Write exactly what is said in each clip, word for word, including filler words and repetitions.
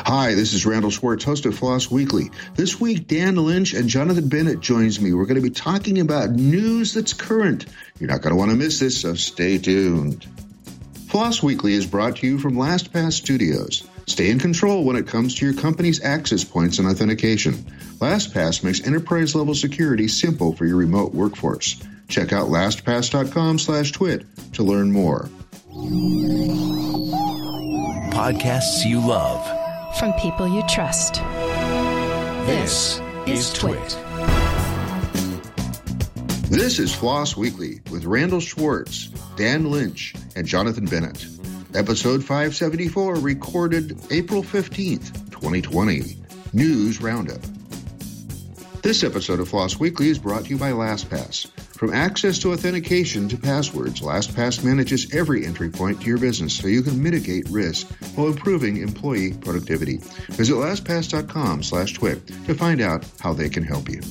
Hi, this is Randall Schwartz, host of Floss Weekly. This week, Dan Lynch and Jonathan Bennett joins me. We're going to be talking about news that's current. You're not going to want to miss this, so stay tuned. Floss Weekly is brought to you from LastPass Studios. Stay in control when it comes to your company's access points and authentication. LastPass makes enterprise-level security simple for your remote workforce. Check out LastPass.com slash twit to learn more. Podcasts you love. From people you trust. This is Twit. This is Floss Weekly with Randall Schwartz, Dan Lynch, and Jonathan Bennett. Episode five seventy-four, recorded April fifteenth, twenty twenty. News Roundup. This episode of Floss Weekly is brought to you by LastPass. From access to authentication to passwords, LastPass manages every entry point to your business so you can mitigate risk while improving employee productivity. Visit LastPass.com slash twit to find out how they can help you.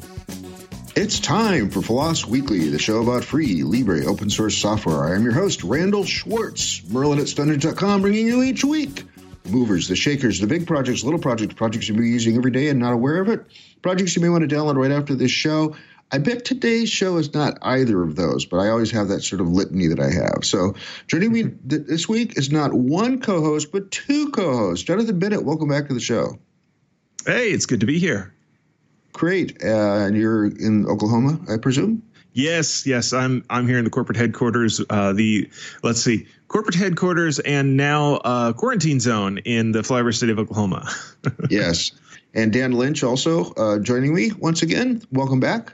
It's time for Floss Weekly, the show about free, libre, open source software. I am your host, Randall Schwartz, Merlin at Standards dot com, bringing you each week the movers, the shakers, the big projects, little projects, projects you'll be using every day and not aware of it, projects you may want to download right after this show. I bet today's show is not either of those, but I always have that sort of litany that I have. So joining me th- this week is not one co-host, but two co-hosts. Jonathan Bennett, welcome back to the show. Hey, it's good to be here. Great. Uh, and you're in Oklahoma, I presume? Yes, yes. I'm I'm here in the corporate headquarters, uh, the, let's see, corporate headquarters and now uh, quarantine zone in the flyover city of Oklahoma. Yes. And Dan Lynch also uh, joining me once again. Welcome back.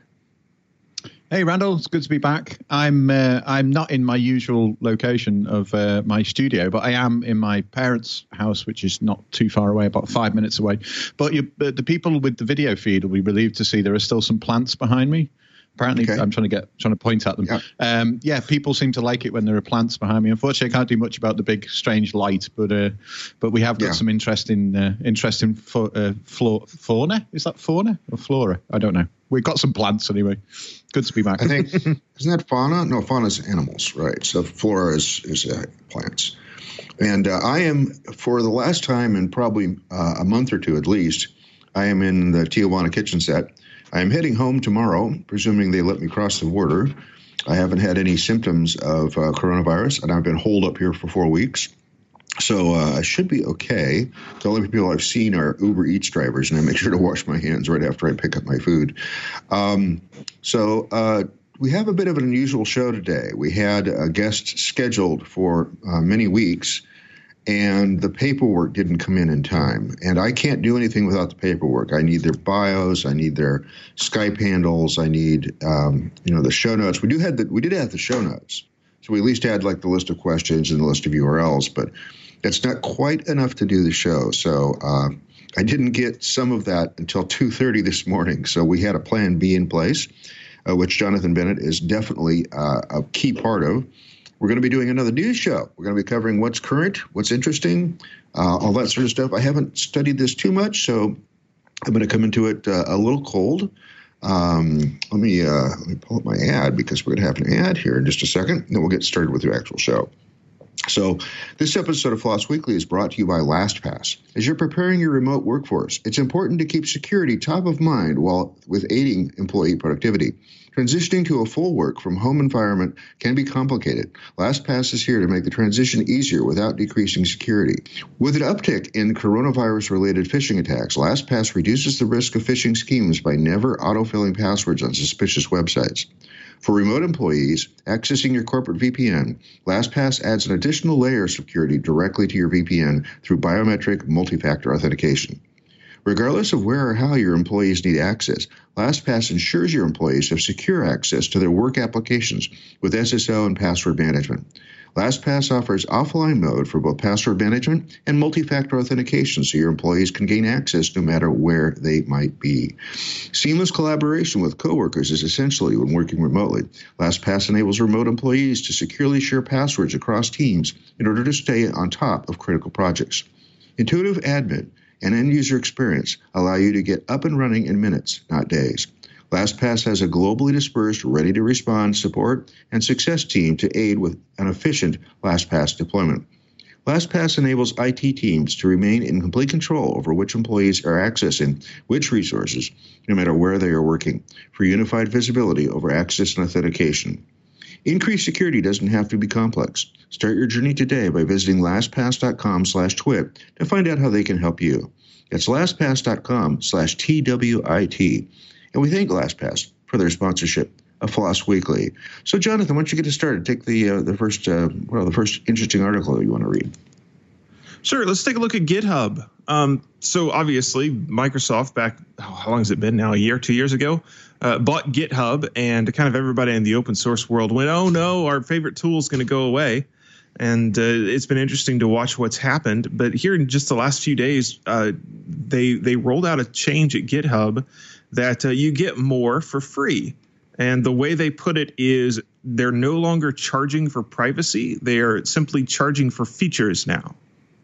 Hey, Randall, it's good to be back. I'm uh, I'm not in my usual location of uh, my studio, but I am in my parents' house, which is not too far away, about five minutes away. But, you, but the people with the video feed will be relieved to see there are still some plants behind me. Apparently, okay. I'm trying to get trying to point at them. Yeah. Um, yeah, people seem to like it when there are plants behind me. Unfortunately, I can't do much about the big strange light, but uh, but we have got yeah. some interesting uh, interesting fa- uh, flo- fauna. Is that fauna or flora? I don't know. We've got some plants anyway. Good to be back. I think isn't that fauna? No, fauna is animals, right? So flora is is uh, plants. And uh, I am, for the last time in probably uh, a month or two at least, I am in the Tijuana kitchen set. I am heading home tomorrow, presuming they let me cross the border. I haven't had any symptoms of uh, coronavirus, and I've been holed up here for four weeks. So uh, I should be okay. The only people I've seen are Uber Eats drivers, and I make sure to wash my hands right after I pick up my food. Um, so uh, we have a bit of an unusual show today. We had a guest scheduled for uh, many weeks, and the paperwork didn't come in in time. And I can't do anything without the paperwork. I need their bios. I need their Skype handles. I need, um, you know, the show notes. We do had the, we did have the show notes. So we at least had like the list of questions and the list of U R Ls, but that's not quite enough to do the show. So uh, I didn't get some of that until two thirty this morning. So we had a plan B in place, uh, which Jonathan Bennett is definitely uh, a key part of. We're going to be doing another news show. We're going to be covering what's current, what's interesting, uh, all that sort of stuff. I haven't studied this too much, so I'm going to come into it uh, a little cold. Um, let me uh, let me pull up my ad because we're going to have an ad here in just a second, and then we'll get started with the actual show. So this episode of Floss Weekly is brought to you by LastPass. As you're preparing your remote workforce, it's important to keep security top of mind while with aiding employee productivity. Transitioning to a full work from home environment can be complicated. LastPass is here to make the transition easier without decreasing security. With an uptick in coronavirus-related phishing attacks, LastPass reduces the risk of phishing schemes by never autofilling passwords on suspicious websites. For remote employees accessing your corporate V P N, LastPass adds an additional layer of security directly to your V P N through biometric multi-factor authentication. Regardless of where or how your employees need access, LastPass ensures your employees have secure access to their work applications with S S O and password management. LastPass offers offline mode for both password management and multi-factor authentication so your employees can gain access no matter where they might be. Seamless collaboration with coworkers is essential when working remotely. LastPass enables remote employees to securely share passwords across teams in order to stay on top of critical projects. Intuitive admin and end-user experience allow you to get up and running in minutes, not days. LastPass has a globally dispersed, ready-to-respond support and success team to aid with an efficient LastPass deployment. LastPass enables I T teams to remain in complete control over which employees are accessing which resources, no matter where they are working, for unified visibility over access and authentication. Increased security doesn't have to be complex. Start your journey today by visiting LastPass.com slash twit to find out how they can help you. That's LastPass.com slash T W I T. And we thank LastPass for their sponsorship of Floss Weekly. So, Jonathan, why don't you get us started? Take the uh, the first uh, well, the first interesting article you want to read. Sure. Let's take a look at GitHub. Um, so obviously, Microsoft back, how long has it been now? A year, two years ago, uh, bought GitHub, and kind of everybody in the open source world went, "Oh no, our favorite tool is going to go away." And uh, it's been interesting to watch what's happened. But here in just the last few days, uh, they they rolled out a change at GitHub that uh, you get more for free. And the way they put it is they're no longer charging for privacy. They are simply charging for features now.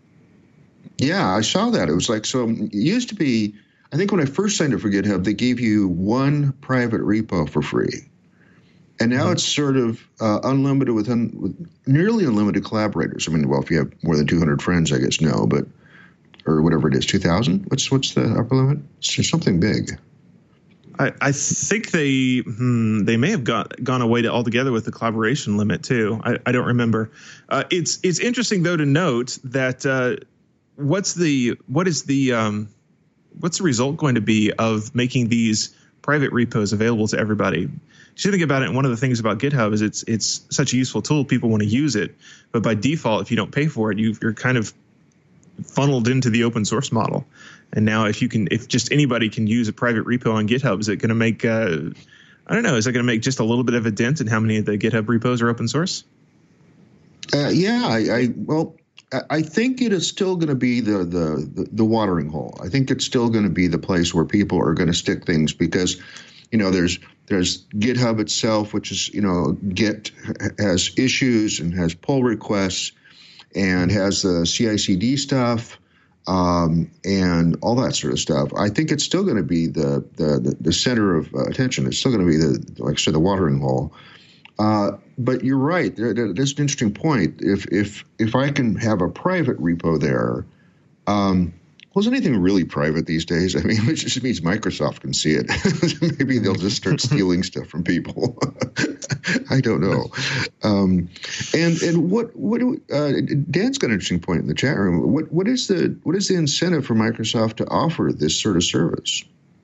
Yeah, I saw that. It was like, so it used to be, I think when I first signed up for GitHub, they gave you one private repo for free. And now mm-hmm. it's sort of uh, unlimited with, un, with nearly unlimited collaborators. I mean, well, if you have more than two hundred friends, I guess no, but, or whatever it is, two thousand? What's, what's the upper limit? It's just something big. I, I think they hmm, they may have got, gone away to altogether with the collaboration limit too. I, I don't remember. Uh, it's it's interesting though to note that uh, what's the what is the um, what's the result going to be of making these private repos available to everybody? You should think about it. And one of the things about GitHub is it's it's such a useful tool. People want to use it, but by default, if you don't pay for it, you, you're kind of funneled into the open source model. And now if you can, if just anybody can use a private repo on GitHub, is it going to make, uh, I don't know, is it going to make just a little bit of a dent in how many of the GitHub repos are open source? Uh, yeah, I, I well, I think it is still going to be the, the, the, the watering hole. I think it's still going to be the place where people are going to stick things because, you know, there's there's GitHub itself, which is, you know, Git has issues and has pull requests and has the C I C D stuff. Um, and all that sort of stuff. I think it's still going to be the the, the center of uh, attention. It's still going to be the, like I said, the watering hole. Uh, but you're right. There, there, there's an interesting point. If if if I can have a private repo there, um, well, is anything really private these days? I mean, it just means Microsoft can see it. Maybe they'll just start stealing stuff from people. I don't know. Um, and and what what do, uh, Dan's got an interesting point in the chat room. What what is the what is the incentive for Microsoft to offer this sort of service?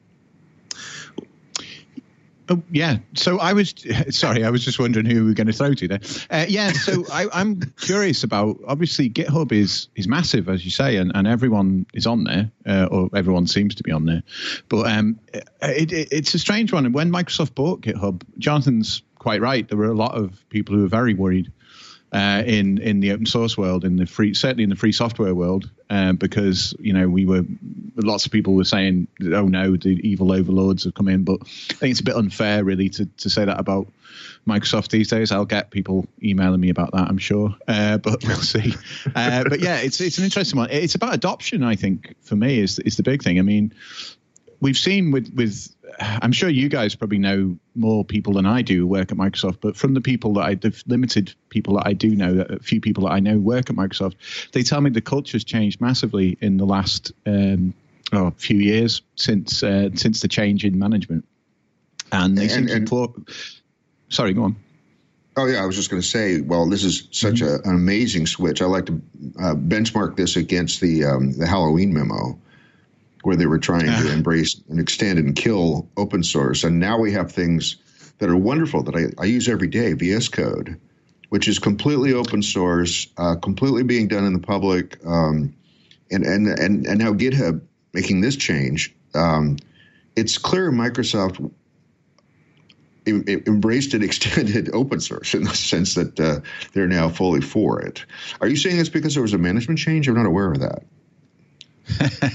Oh, yeah. So I was sorry, I was just wondering who we were going to throw to there. Uh, yeah. So I, I'm curious about, obviously GitHub is is massive, as you say, and, and everyone is on there, uh, or everyone seems to be on there. But um, it, it, it's a strange one. And when Microsoft bought GitHub, Jonathan's quite right. There were a lot of people who were very worried uh, in in the open source world, in the free, certainly in the free software world, uh, because you know we were lots of people were saying, "Oh no, the evil overlords have come in." But I think it's a bit unfair, really, to to say that about Microsoft these days. I'll get people emailing me about that, I'm sure, uh, but we'll see. Uh, but yeah, it's it's an interesting one. It's about adoption, I think, for me is is the big thing. I mean, we've seen with with. I'm sure you guys probably know more people than I do who work at Microsoft, but from the people that I, the limited people that I do know, a few people that I know work at Microsoft, they tell me the culture's changed massively in the last um, oh, few years since uh, since the change in management. And they seem and, to pour, sorry, go on. Oh, yeah, I was just going to say, well, this is such mm-hmm. a, an amazing switch. I like to uh, benchmark this against the um, the Halloween memo, where they were trying to embrace and extend and kill open source. And now we have things that are wonderful that I, I use every day, V S Code, which is completely open source, uh, completely being done in the public. Um, and, and, and, and now GitHub making this change. Um, it's clear Microsoft em- embraced and extended open source in the sense that uh, they're now fully for it. Are you saying it's because there was a management change? I'm not aware of that.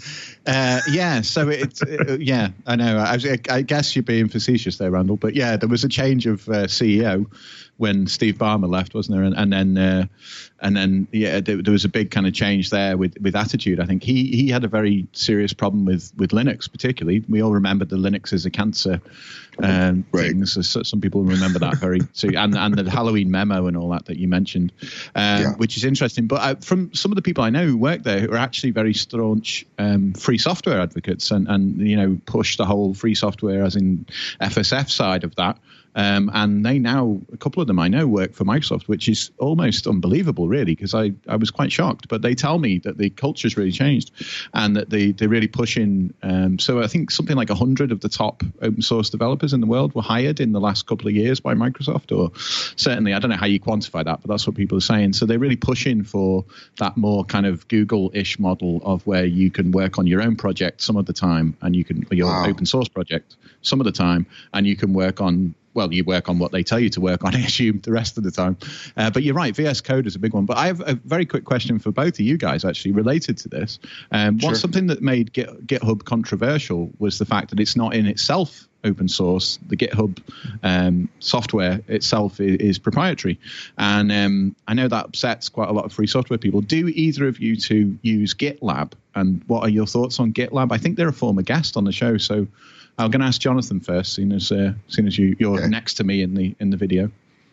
uh, yeah, so it's it, yeah, I know. I, I guess you're being facetious there, Randall. But yeah, there was a change of uh, C E O when Steve Ballmer left, wasn't there? And, and then uh, and then yeah, there, there was a big kind of change there with, with attitude. I think he he had a very serious problem with with Linux, particularly. We all remember the Linux is a cancer um, right. things. So some people remember that very so, and and the Halloween memo and all that that you mentioned, um, yeah. which is interesting. But uh, from some of the people I know who work there, who are actually very staunch um, free software advocates, and and you know push the whole free software as in F S F side of that. Um, and they now, a couple of them I know work for Microsoft, which is almost unbelievable, really, because I, I was quite shocked. But they tell me that the culture's really changed and that they, they're really pushing. Um, so I think something like one hundred of the top open source developers in the world were hired in the last couple of years by Microsoft, or certainly, I don't know how you quantify that, but that's what people are saying. So they're really pushing for that more kind of Google-ish model of where you can work on your own project some of the time, and you can, your wow. open source project some of the time, and you can work on Well, you work on what they tell you to work on, I assume, the rest of the time. Uh, but you're right, V S Code is a big one. But I have a very quick question for both of you guys, actually, related to this. Um, sure. What's something that made Git, GitHub controversial was the fact that it's not in itself open source. The GitHub um, software itself is, is proprietary. And um, I know that upsets quite a lot of free software people. Do either of you two use GitLab? And what are your thoughts on GitLab? I think they're a former guest on the show, so I'm going to ask Jonathan first, seeing as uh, seeing as you, you're okay. next to me in the in the video.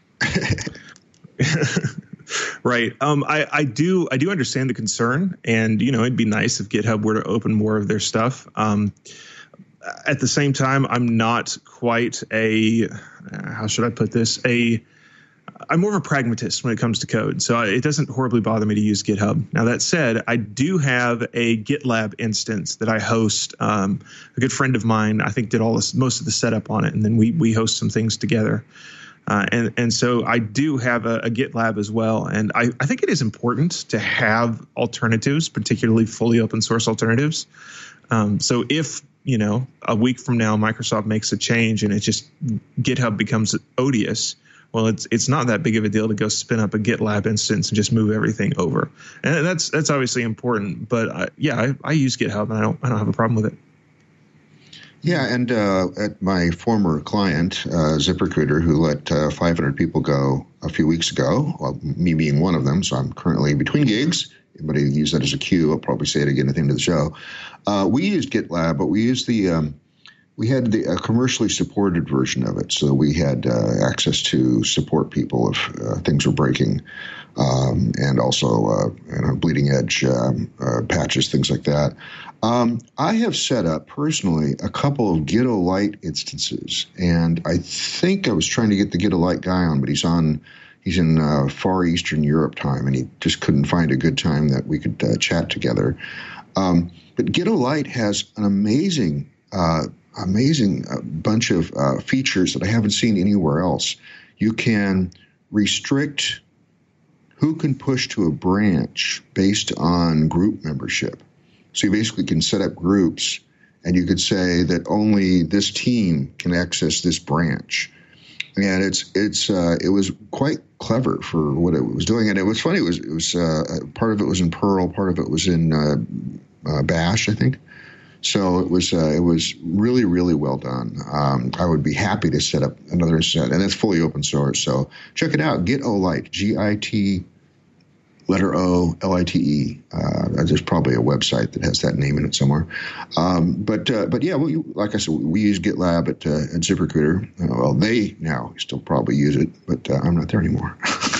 Right. Um, I, I do I do understand the concern, and you know it'd be nice if GitHub were to open more of their stuff. Um, at the same time, I'm not quite a uh, how should I put this a I'm more of a pragmatist when it comes to code, so it doesn't horribly bother me to use GitHub. Now, that said, I do have a GitLab instance that I host. Um, a good friend of mine, I think, did all this, most of the setup on it, and then we we host some things together. Uh, and and so I do have a, a GitLab as well, and I, I think it is important to have alternatives, particularly fully open source alternatives. Um, so if you know a week from now Microsoft makes a change and it just GitHub becomes odious, well, it's it's not that big of a deal to go spin up a GitLab instance and just move everything over, and that's that's obviously important. But uh, yeah, I, I use GitHub and I don't I don't have a problem with it. Yeah, and uh, at my former client, uh, ZipRecruiter, who let uh, five hundred people go a few weeks ago, well, me being one of them, so I'm currently between gigs. Anybody use that as a cue? I'll probably say it again at the end of the show. Uh, we used GitLab, but we used the um, we had the a commercially supported version of it, so we had uh, access to support people if uh, things were breaking, um, and also uh, you know, bleeding edge um, uh, patches, things like that. Um, I have set up personally a couple of Gitolite instances, and I think I was trying to get the Gitolite guy on, but he's on. He's in uh, Far Eastern Europe time, and he just couldn't find a good time that we could uh, chat together. Um, but Gitolite has an amazing, uh, amazing uh, bunch of uh, features that I haven't seen anywhere else. You can restrict who can push to a branch based on group membership. So you basically can set up groups, and you could say that only this team can access this branch. And it's it's uh, it was quite clever for what it was doing, and it was funny. It was it was uh, part of it was in Perl, part of it was in uh, uh, Bash, I think. So it was uh, it was really really well done. Um, I would be happy to set up another set, and it's fully open source. So check it out, Gitolite, G I T letter O L I T E. Uh, there's probably a website that has that name in it somewhere. Um, but uh, but yeah, we, like I said, we use GitLab at, uh, at ZipRecruiter. Uh, well, they now still probably use it, but uh, I'm not there anymore.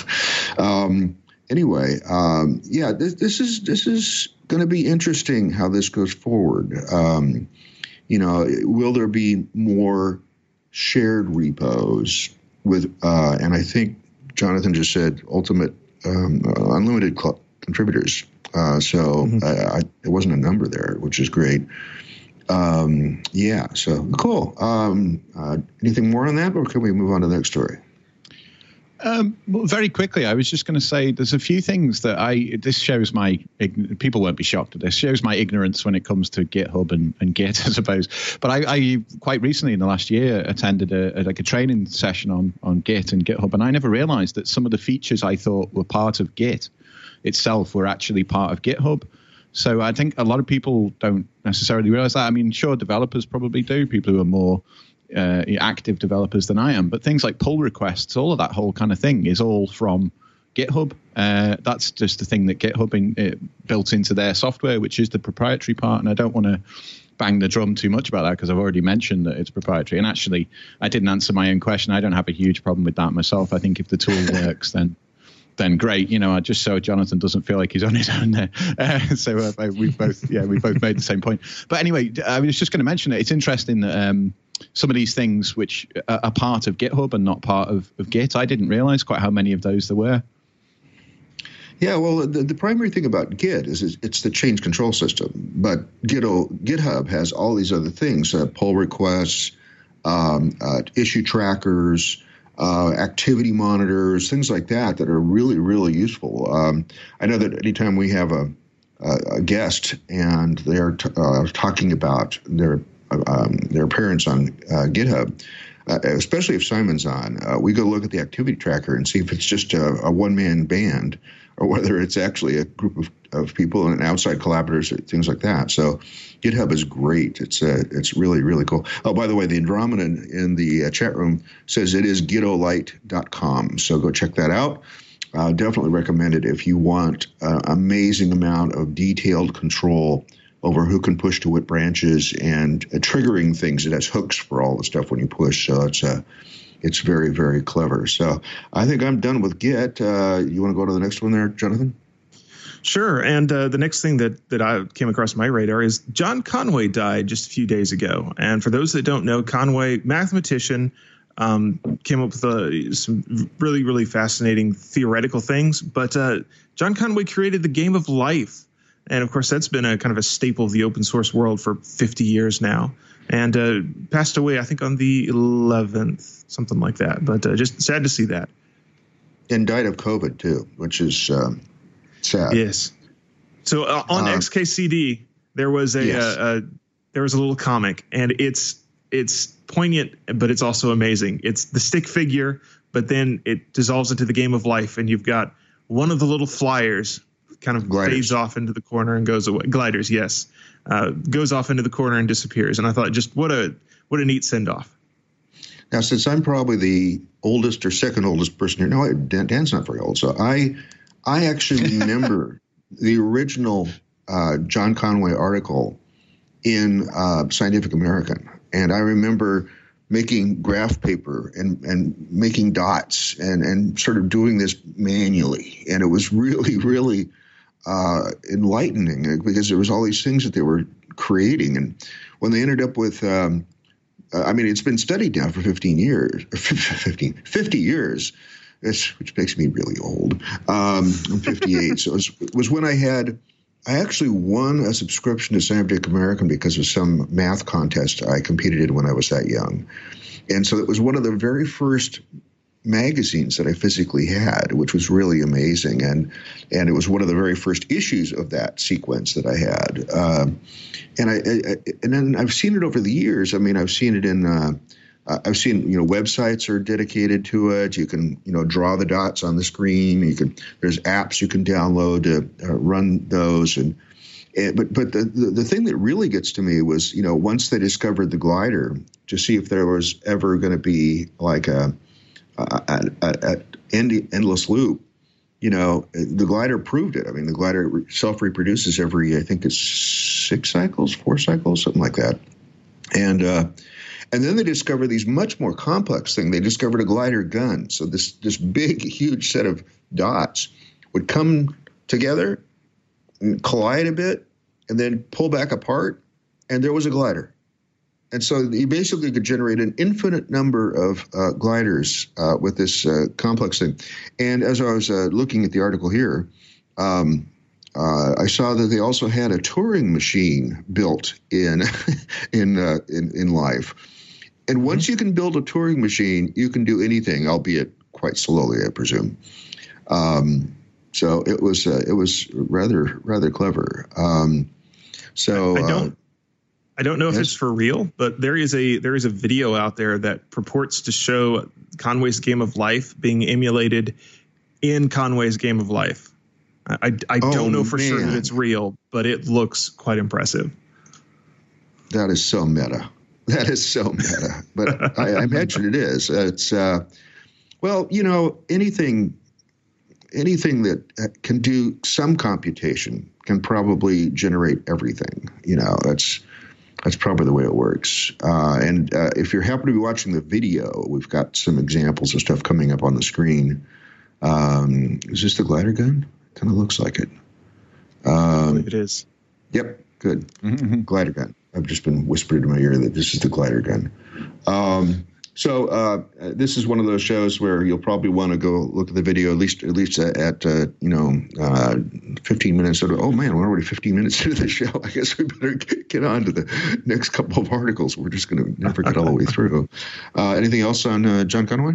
um, anyway, um, yeah, this, this is this is going to be interesting how this goes forward. Um, you know, will there be more shared repos with? Uh, and I think Jonathan just said ultimate. Um, uh, unlimited cl- contributors. Uh, so mm-hmm. I, I, it wasn't a number there, which is great. Um, yeah, so cool. Um, uh, anything more on that, or can we move on to the next story? Um, well, very quickly, I was just going to say there's a few things that I, this shows my, people won't be shocked at this, shows my ignorance when it comes to GitHub and, and Git, I suppose. But I, I quite recently in the last year attended a, a, like a training session on, on Git and GitHub, and I never realized that some of the features I thought were part of Git itself were actually part of GitHub. So I think a lot of people don't necessarily realize that. I mean, sure, developers probably do, people who are more uh, active developers than I am. But things like pull requests, all of that whole kind of thing is all from GitHub. Uh, that's just the thing that GitHub in, it built into their software, which is the proprietary part. And I don't want to bang the drum too much about that because I've already mentioned that it's proprietary. And actually, I didn't answer my own question. I don't have a huge problem with that myself. I think if the tool works, then then great. You know, I just so Jonathan doesn't feel like he's on his own there. Uh, so uh, we both, yeah, we both made the same point. But anyway, I was just going to mention it. It's interesting that um, some of these things which are part of GitHub and not part of, of Git, I didn't realize quite how many of those there were. Yeah, well, the, the primary thing about Git is, is it's the change control system. But Gitto, GitHub has all these other things, uh, pull requests, um, uh, issue trackers, uh, activity monitors, things like that that are really, really useful. Um, I know that anytime we have a, a, a guest and they're t- uh, talking about their um, their appearance on uh, GitHub, Uh, especially if Simon's on, uh, we go look at the activity tracker and see if it's just a, a one-man band or whether it's actually a group of, of people and outside collaborators, things like that. So GitHub is great. It's uh, it's really, really cool. Oh, by the way, the Andromeda in the uh, chat room says it is gitolite dot com. So go check that out. Uh, definitely recommend it if you want an amazing amount of detailed control over who can push to what branches and uh, triggering things. It has hooks for all the stuff when you push. So it's uh, it's very, very clever. So I think I'm done with Git. Uh, you want to go to the next one there, Jonathan? Sure. And uh, the next thing that, that I came across my radar is John Conway died just a few days ago. And for those that don't know, Conway, mathematician, um, came up with uh, some really, really fascinating theoretical things. But uh, John Conway created the game of life. And, of course, that's been a kind of a staple of the open source world for fifty years now. And uh, passed away, I think, on the eleventh, something like that. But uh, just sad to see that. And died of COVID, too, which is um, sad. Yes. So uh, on uh, X K C D, there was a, yes. a, a there was a little comic, and it's it's poignant, but it's also amazing. It's the stick figure, but then it dissolves into the game of life, and you've got one of the little flyers kind of gliders. Fades off into the corner and goes away. Gliders, yes. Uh, goes off into the corner and disappears. And I thought, just what a what a neat send-off. Now, since I'm probably the oldest or second oldest person here, no, Dan, Dan's not very old. So I I actually remember the original uh, John Conway article in uh, Scientific American. And I remember making graph paper and, and making dots and, and sort of doing this manually. And it was really, really uh, enlightening because there was all these things that they were creating. And when they ended up with, um, I mean, it's been studied now for fifteen years, fifteen, fifty years, which makes me really old. Um, I'm fifty-eight. So it was, it was when I had, I actually won a subscription to Scientific American because of some math contest I competed in when I was that young. And so it was one of the very first magazines that I physically had, which was really amazing. And and it was one of the very first issues of that sequence that I had. Um, and I, I and then I've seen it over the years. I mean, I've seen it in uh, I've seen, you know, websites are dedicated to it. You can, you know, draw the dots on the screen. You can, there's apps you can download to uh, run those. And, and but but the, the the thing that really gets to me was, you know, once they discovered the glider, to see if there was ever going to be like a, a, a, a end, endless loop. You know, the glider proved it. I mean, the glider self-reproduces every, I think it's six cycles, four cycles, something like that. And uh, and then they discovered these much more complex thing. They discovered a glider gun. So this this big, huge set of dots would come together, and collide a bit, and then pull back apart, and there was a glider. And so you basically could generate an infinite number of uh, gliders uh, with this uh, complex thing. And as I was uh, looking at the article here, um, uh, I saw that they also had a Turing machine built in in, uh, in in life. And once you can build a Turing machine, you can do anything, albeit quite slowly, I presume. Um, so it was uh, it was rather rather clever. Um, so I, I don't. Uh, I don't know if yes. it's for real, but there is a there is a video out there that purports to show Conway's Game of Life being emulated in Conway's Game of Life. I, I Oh, don't know for sure that man. it's real, but it looks quite impressive. That is so meta. That is so meta. But I, I imagine it is. It's uh, well, you know, anything, anything that can do some computation can probably generate everything. You know, that's that's probably the way it works. Uh, and uh, if you're happen to be watching the video, we've got some examples of stuff coming up on the screen. Um, is this the glider gun? Kind of looks like it. Um, I believe it is. Yep, good. Mm-hmm. Glider gun. I've just been whispered in my ear that this is the glider gun. Um, so uh, this is one of those shows where you'll probably want to go look at the video at least at least at uh, you know uh, fifteen minutes. Of, oh man, we're already fifteen minutes into the show. I guess we better get on to the next couple of articles. We're just going to never get all the way through. Uh, anything else on uh, John Conway?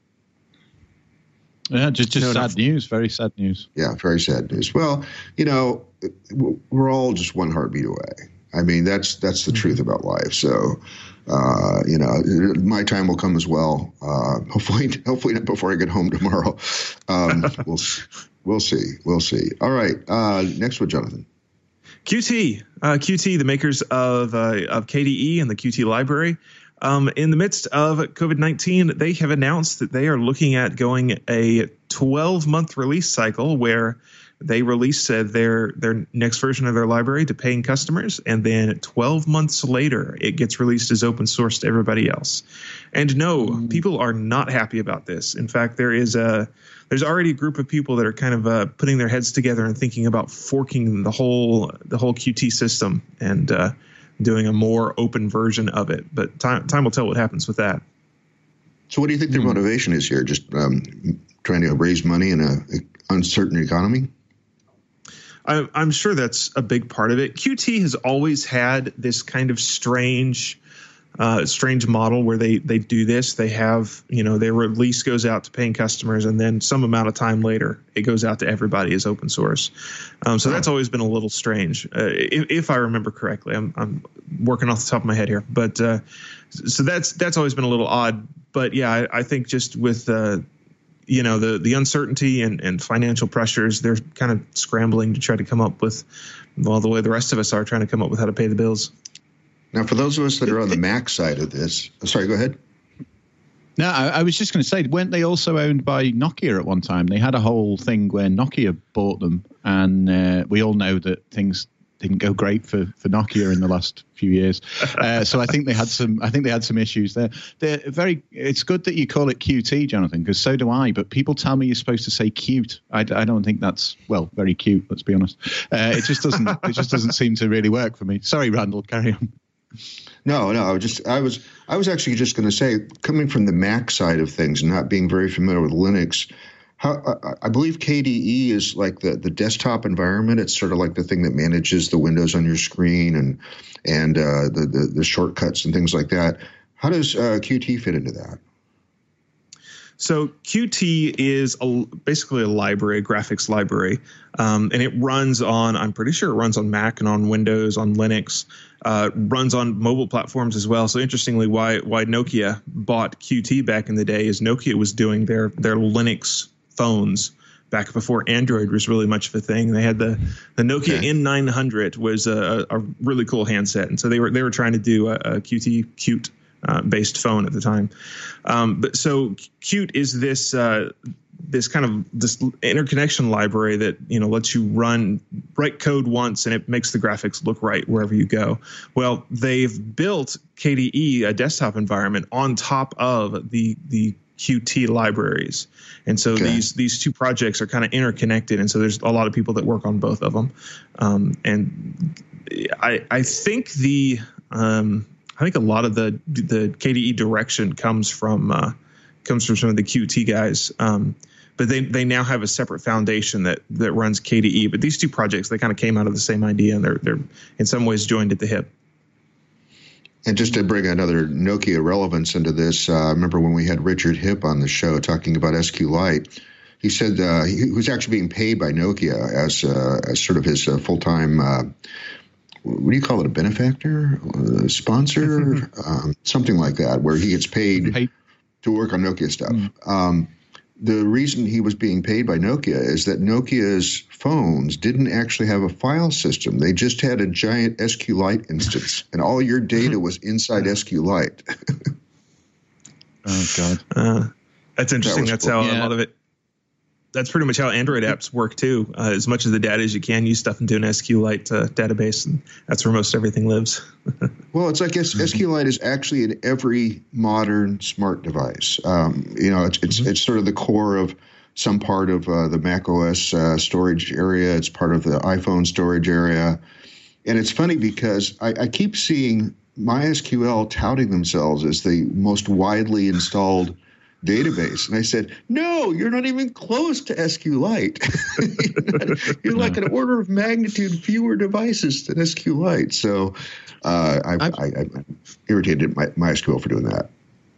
Yeah, just just No, sad no. news. Very sad news. Yeah, very sad news. Well, you know, we're all just one heartbeat away. I mean, that's that's the truth about life. So, uh, you know, my time will come as well. Uh, hopefully, hopefully not before I get home tomorrow. Um, we'll we'll see. We'll see. All right. Uh, next one, Jonathan. Q T, uh, Q T, the makers of uh, of K D E and the Q T library. Um, in the midst of COVID nineteen, they have announced that they are looking at going a twelve month release cycle where they release uh, their their next version of their library to paying customers, and then twelve months later, it gets released as open source to everybody else. And no, mm. people are not happy about this. In fact, there is a there's already a group of people that are kind of uh, putting their heads together and thinking about forking the whole the whole Q T system and uh, doing a more open version of it. But time time will tell what happens with that. So, what do you think their Hmm. motivation is here? Just um, trying to raise money in a, a uncertain economy? I, I'm sure that's a big part of it. Q T has always had this kind of strange, uh, strange model where they they do this. They have, you know, their release goes out to paying customers, and then some amount of time later, it goes out to everybody as open source. Um, so that's always been a little strange, uh, if, if I remember correctly. I'm I'm working off the top of my head here, but uh, so that's that's always been a little odd. But yeah, I, I think just with uh, you know, the the uncertainty and, and financial pressures, they're kind of scrambling to try to come up with, well, the way the rest of us are trying to come up with how to pay the bills. Now, for those of us that are on the Mac side of this, sorry, go ahead. No, I, I was just going to say, weren't they also owned by Nokia at one time? They had a whole thing where Nokia bought them, and uh, we all know that things didn't go great for, for Nokia in the last few years. Uh, so I think they had some. I think they had some issues there. They're very. It's good that you call it Q T, Jonathan, because so do I. But people tell me you're supposed to say cute. I, I don't think that's well very cute. Let's be honest. Uh, it just doesn't. It just doesn't seem to really work for me. Sorry, Randall. Carry on. No, no, I was just I was I was actually just going to say, coming from the Mac side of things and not being very familiar with Linux, how I, I believe K D E is like the, the desktop environment. It's sort of like the thing that manages the windows on your screen and and uh, the, the the shortcuts and things like that. How does uh, Q T fit into that? So Q T is a, basically a library, a graphics library, um, and it runs on, I'm pretty sure it runs on Mac and on Windows, on Linux, uh, runs on mobile platforms as well. So interestingly, why why Nokia bought Q T back in the day is Nokia was doing their their Linux phones back before Android was really much of a thing. They had the the Nokia Okay. N nine hundred was a, a really cool handset, and so they were they were trying to do a, a Q T Qt uh, based phone at the time. Um, but so Qt is this uh, this kind of this interconnection library that, you know, lets you run write code once and it makes the graphics look right wherever you go. Well, they've built K D E, a desktop environment, on top of the the Q T libraries. And so Okay. these these two projects are kind of interconnected. And so there's a lot of people that work on both of them. Um, and I I think the um, I think a lot of the the K D E direction comes from uh, comes from some of the Q T guys. Um, but they they now have a separate foundation that that runs K D E. But these two projects, they kind of came out of the same idea, and they're they're in some ways joined at the hip. And just to bring another Nokia relevance into this, uh, I remember when we had Richard Hipp on the show talking about SQLite, he said uh, he was actually being paid by Nokia as uh, as sort of his uh, full-time, uh, what do you call it, a benefactor, uh, sponsor, um, something like that, where he gets paid Hey, to work on Nokia stuff. Mm. Um, the reason he was being paid by Nokia is that Nokia's phones didn't actually have a file system. They just had a giant SQLite instance, and all your data was inside SQLite. Oh, God. Uh, that's interesting. That that's cool. how Yeah. a lot of it. That's pretty much how Android apps work too. Uh, as much of the data as you can, use stuff into an SQLite uh, database, and that's where most everything lives. Well, it's like S- SQLite is actually in every modern smart device. Um, you know, it's it's, mm-hmm. it's sort of the core of some part of uh, the Mac O S uh, storage area. It's part of the iPhone storage area. And it's funny because I, I keep seeing MySQL touting themselves as the most widely installed database. And I said, no, you're not even close to SQLite. You're like an order of magnitude fewer devices than SQLite. So uh, I, I, I, I irritated my, MySQL for doing that.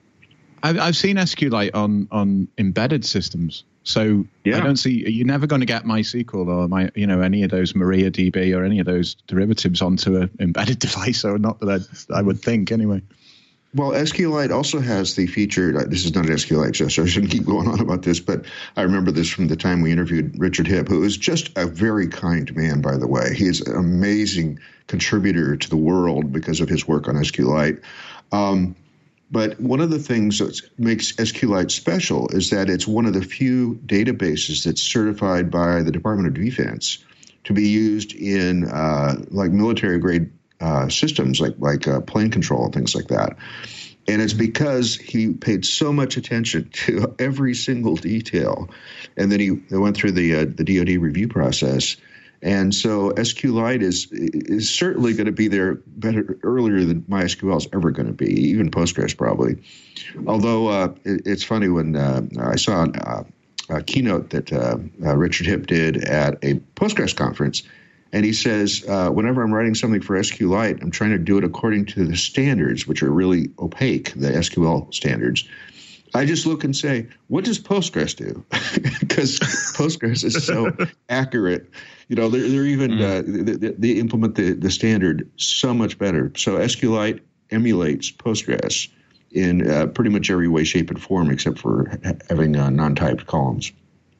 I've, I've seen SQLite on, on embedded systems. So yeah. I don't see, you're never going to get MySQL or my, you know, any of those MariaDB or any of those derivatives onto an embedded device, or not that I, I would think anyway. Well, SQLite also has the feature, this is not an SQLite, so I shouldn't keep going on about this, but I remember this from the time we interviewed Richard Hipp, who is just a very kind man, by the way. He is an amazing contributor to the world because of his work on SQLite. Um, but one of the things that makes SQLite special is that it's one of the few databases that's certified by the Department of Defense to be used in uh, like military-grade Uh, systems like like uh, plane control and things like that. And it's because he paid so much attention to every single detail. And then he went through the uh, the D O D review process. And so SQLite is is certainly going to be there better earlier than MySQL is ever going to be, even Postgres probably. Although uh, it, it's funny when uh, I saw a, a keynote that uh, uh, Richard Hipp did at a Postgres conference. And he says, uh, whenever I'm writing something for SQLite, I'm trying to do it according to the standards, which are really opaque, the S Q L standards. I just look and say, what does Postgres do? Because Postgres is so accurate. You know, they're, they're even, mm. uh, they, they implement the, the standard so much better. So SQLite emulates Postgres in uh, pretty much every way, shape, and form, except for having uh, non-typed columns.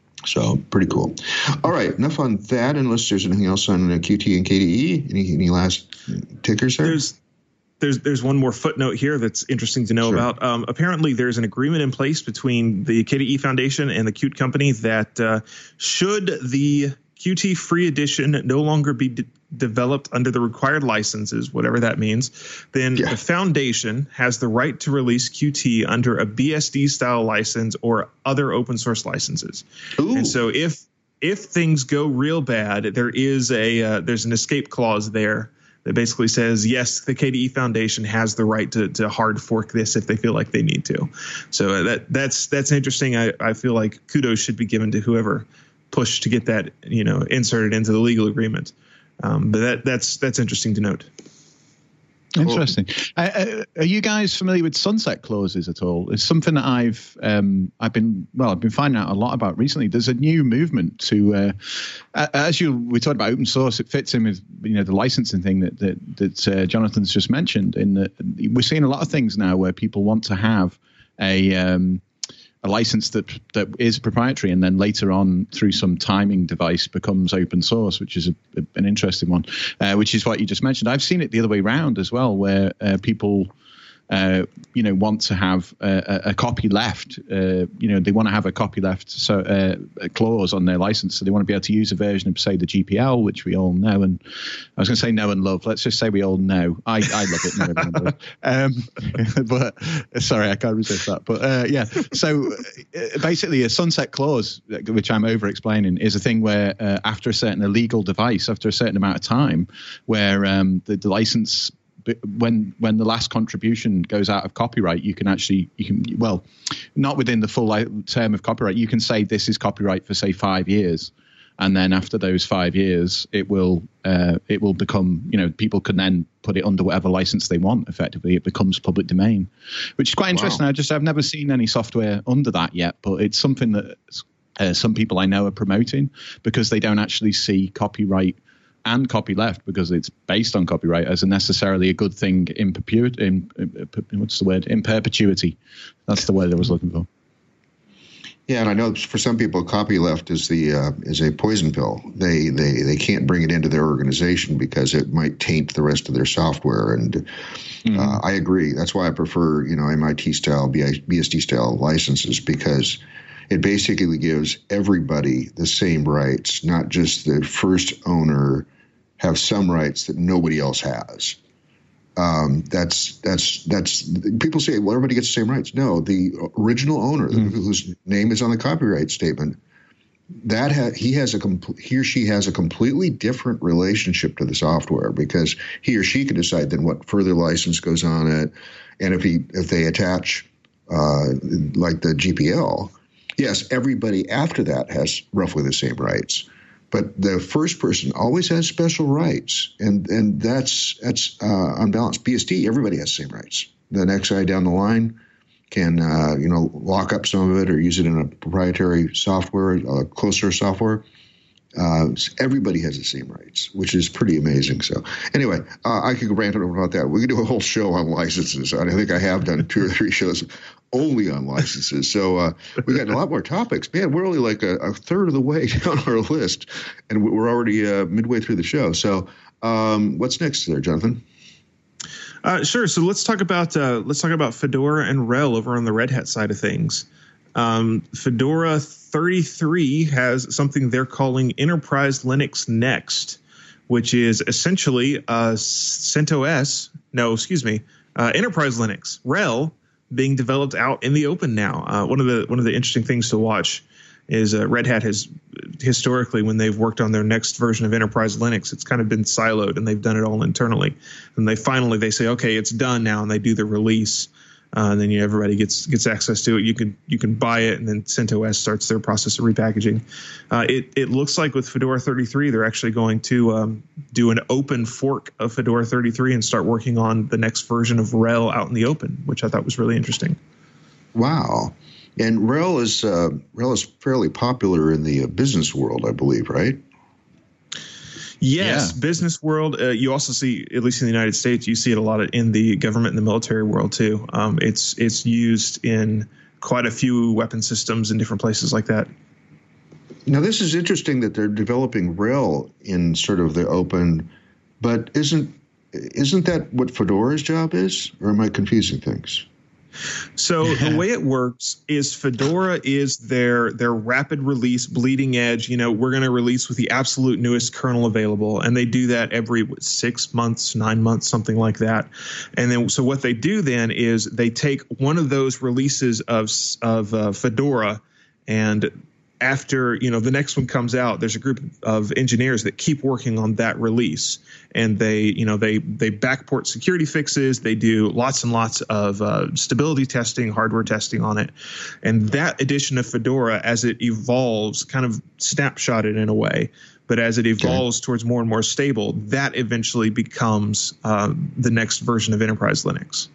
So pretty cool. All right, enough on that. Unless there's anything else on uh, Q T and K D E. Any any last tickers there? There's there's there's one more footnote here that's interesting to know sure. about. Um, apparently, there's an agreement in place between the K D E Foundation and the Qt company that uh, should the Qt Free Edition no longer be de- developed under the required licenses, whatever that means, then yeah. the foundation has the right to release Qt under a B S D style license or other open source licenses. Ooh. And so if if things go real bad, there is a uh, there's an escape clause there that basically says, yes, the K D E Foundation has the right to, to hard fork this if they feel like they need to. So that that's that's interesting. I, I feel like kudos should be given to whoever pushed to get that, you know, inserted into the legal agreement. Um, but that that's that's interesting to note. Interesting. Uh, are you guys familiar with sunset clauses at all? It's something that I've um, I've been well I've been finding out a lot about recently. There's a new movement to, uh, as you we talked about open source, it fits in with you know the licensing thing that that, that uh, Jonathan's just mentioned. In that we're seeing a lot of things now where people want to have a um, a license that that is proprietary, and then later on through some timing device becomes open source, which is a, a, an interesting one, uh, which is what you just mentioned. I've seen it the other way around as well, where uh, people uh, you know want to have a, a copy left. Uh, you know they want to have a copy left, so uh, a clause on their license, so they want to be able to use a version of, say, the G P L, which we all know. And I was going to say know and love. Let's just say we all know. I, I love it. Know and love. Um, but sorry, I can't resist that. But uh, yeah, so uh, basically, a sunset clause, which I'm over explaining, is a thing where uh, after a certain illegal device, after a certain amount of time, where um, the, the license. When when the last contribution goes out of copyright, you can actually you can well, not within the full term of copyright. You can say this is copyright for say five years, and then after those five years, it will uh, it will become you know people can then put it under whatever license they want. Effectively, it becomes public domain, which is quite interesting. Wow. I just I've never seen any software under that yet, but it's something that uh, some people I know are promoting because they don't actually see copyright and copyleft, because it's based on copyright, as a necessarily a good thing in perpetuity. In, in, what's the word? In perpetuity. That's the word I was looking for. Yeah, and I know for some people, copyleft is the uh, is a poison pill. They they they can't bring it into their organization because it might taint the rest of their software. And mm-hmm. uh, I agree. That's why I prefer you know M I T style, B S D style licenses, because it basically gives everybody the same rights, not just the first owner have some rights that nobody else has. Um, that's that's that's people say, well, everybody gets the same rights. No, the original owner, mm. whose name is on the copyright statement, that ha- he has a compl- he or she has a completely different relationship to the software, because he or she can decide then what further license goes on it, and if he if they attach uh, like the G P L, yes, everybody after that has roughly the same rights. But the first person always has special rights, and and that's that's uh, unbalanced. B S D, everybody has the same rights. The next guy down the line can uh, you know lock up some of it or use it in a proprietary software, uh, closer software. Uh, everybody has the same rights, which is pretty amazing. So anyway, uh, I could rant about that. We could do a whole show on licenses. I think I have done two or three shows only on licenses. So uh, we got a lot more topics. Man, we're only like a, a third of the way down our list, and we're already uh, midway through the show. So um, what's next there, Jonathan? Uh, sure. So let's talk about uh, let's talk about Fedora and RHEL over on the Red Hat side of things. Um, Fedora thirty-three has something they're calling Enterprise Linux Next, which is essentially uh, CentOS. No, excuse me, uh, Enterprise Linux RHEL being developed out in the open now. Uh, one of the one of the interesting things to watch is uh, Red Hat has historically, when they've worked on their next version of Enterprise Linux, it's kind of been siloed and they've done it all internally. And they finally they say, okay, it's done now, and they do the release. Uh, and then you know, everybody gets gets access to it. You can you can buy it, and then CentOS starts their process of repackaging. Uh, it it looks like with Fedora thirty-three, they're actually going to um, do an open fork of Fedora thirty-three and start working on the next version of RHEL out in the open, which I thought was really interesting. Wow, and RHEL is uh, RHEL is fairly popular in the uh, business world, I believe, right? Yes, yeah. Business world. Uh, you also see, at least in the United States, you see it a lot in the government and the military world too. Um, it's it's used in quite a few weapon systems in different places like that. Now, this is interesting that they're developing RHEL in sort of the open, but isn't isn't that what Fedora's job is, or am I confusing things? So the way it works is Fedora is their their rapid release, bleeding edge. You know, we're going to release with the absolute newest kernel available, and they do that every what, six months, nine months, something like that. And then, so what they do then is they take one of those releases of of uh, Fedora, and after you know the next one comes out, there's a group of engineers that keep working on that release, and they you know they they backport security fixes, they do lots and lots of uh, stability testing, hardware testing on it, and that edition of Fedora, as it evolves, kind of snapshotted in a way, but as it evolves okay. towards more and more stable, that eventually becomes uh, the next version of Enterprise Linux.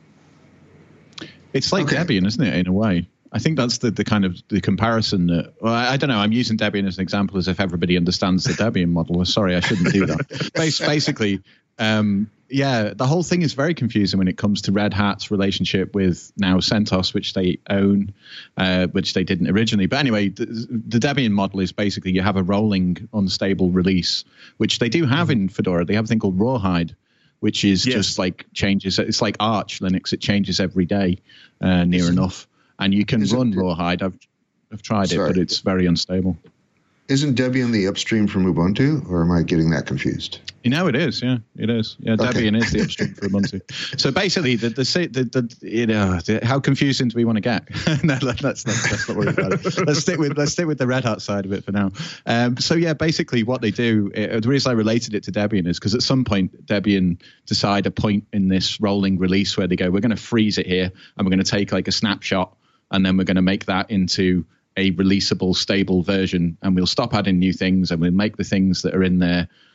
It's like okay. Debian, isn't it, in a way? I think that's the, the kind of the comparison that, well, I, I don't know. I'm using Debian as an example as if everybody understands the Debian model. Sorry, I shouldn't do that. Bas- basically, um, yeah, the whole thing is very confusing when it comes to Red Hat's relationship with now CentOS, which they own, uh, which they didn't originally. But anyway, the, the Debian model is basically you have a rolling unstable release, which they do have in Fedora. They have a thing called Rawhide, which is yes. just like changes. It's like Arch Linux. It changes every day, uh, near enough. And you can Isn't run it, Rawhide. I've I've tried sorry. it, but it's very unstable. Isn't Debian the upstream from Ubuntu, or am I getting that confused? You know, it is. Yeah, it is. Yeah, okay. Debian is the upstream for Ubuntu. So basically, the the, the, the you know the, how confusing do we want to get? no, let's let's let's not worry about it. Let's stick with let's stick with the Red Hat side of it for now. Um, so yeah, basically, what they do. Uh, the reason I related it to Debian is because at some point Debian decide a point in this rolling release where they go, we're going to freeze it here, and we're going to take like a snapshot. And then we're going to make that into a releasable, stable version. And we'll stop adding new things, and we'll make the things that are in there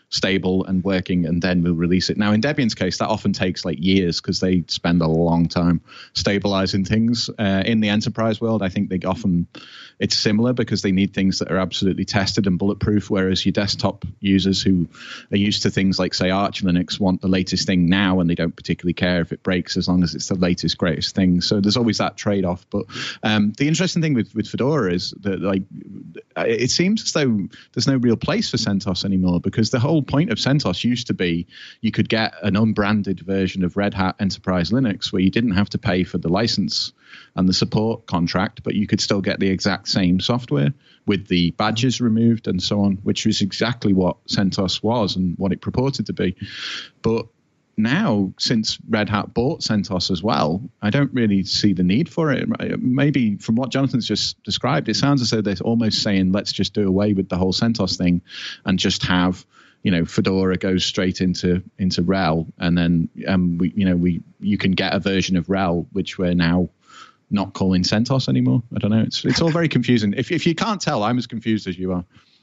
stable and working, and then we'll release it. Now, in Debian's case, that often takes like years because they spend a long time stabilizing things. Uh, in the enterprise world, I think they often it's similar because they need things that are absolutely tested and bulletproof, whereas your desktop users who are used to things like, say, Arch Linux want the latest thing now, and they don't particularly care if it breaks as long as it's the latest, greatest thing. So there's always that trade-off. But um, the interesting thing with, with Fedora is that like it seems as though there's no real place for CentOS anymore, because the whole point of CentOS used to be you could get an unbranded version of Red Hat Enterprise Linux where you didn't have to pay for the license and the support contract, but you could still get the exact same software with the badges removed and so on, which was exactly what CentOS was and what it purported to be. But now, since Red Hat bought CentOS as well, I don't really see the need for it. Maybe from what Jonathan's just described, it sounds as though they're almost saying, let's just do away with the whole CentOS thing and just have, you know, Fedora goes straight into into R H E L, and then um, we, you know, we you can get a version of R H E L which we're now not calling CentOS anymore. I don't know. It's it's all very confusing. If if you can't tell, I'm as confused as you are.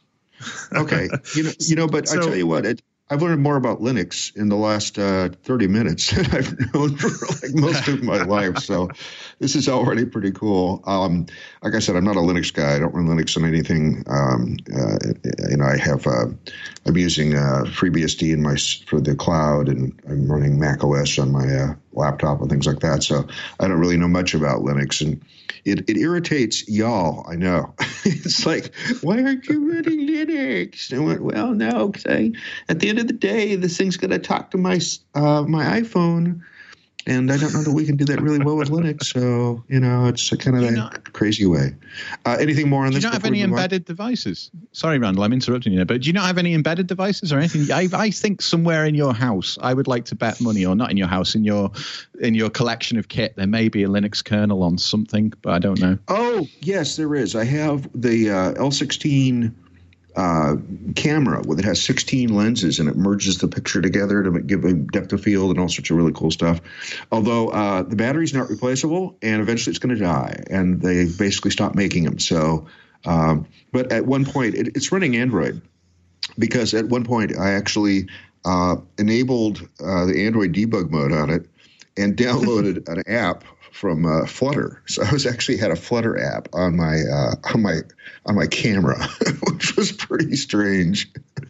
Okay, you know, you know, but so, I tell you what, it, I've learned more about Linux in the last uh, thirty minutes than I've known for like most of my life. So this is already pretty cool. Um, like I said, I'm not a Linux guy. I don't run Linux on anything. Um, uh, you know, I have uh, I'm using uh, FreeBSD in my for the cloud, and I'm running Mac O S on my uh, laptop and things like that. So I don't really know much about Linux, and it, it irritates y'all. I know. It's like, why aren't you running Linux? And I went, well, no, because I at the end of the day, this thing's going to talk to my uh, my iPhone, and I don't know that we can do that really well with Linux. So, you know, it's a kind of a not, crazy way. Uh, anything more on this? Do you not have any embedded on? devices? Sorry, Randall, I'm interrupting you, but do you not have any embedded devices or anything? I, I think somewhere in your house, I would like to bet money, or not in your house, in your in your collection of kit, there may be a Linux kernel on something, but I don't know. Oh, yes, there is. I have the uh, L sixteen Uh, camera with it has sixteen lenses, and it merges the picture together to give a depth of field and all sorts of really cool stuff. Although uh, the battery's not replaceable, and eventually it's going to die, and they basically stopped making them. So, um, but at one point, it, it's running Android, because at one point I actually uh, enabled uh, the Android debug mode on it and downloaded an app from uh, Flutter. So I was actually had a Flutter app on my uh, on my on my camera, which was pretty strange.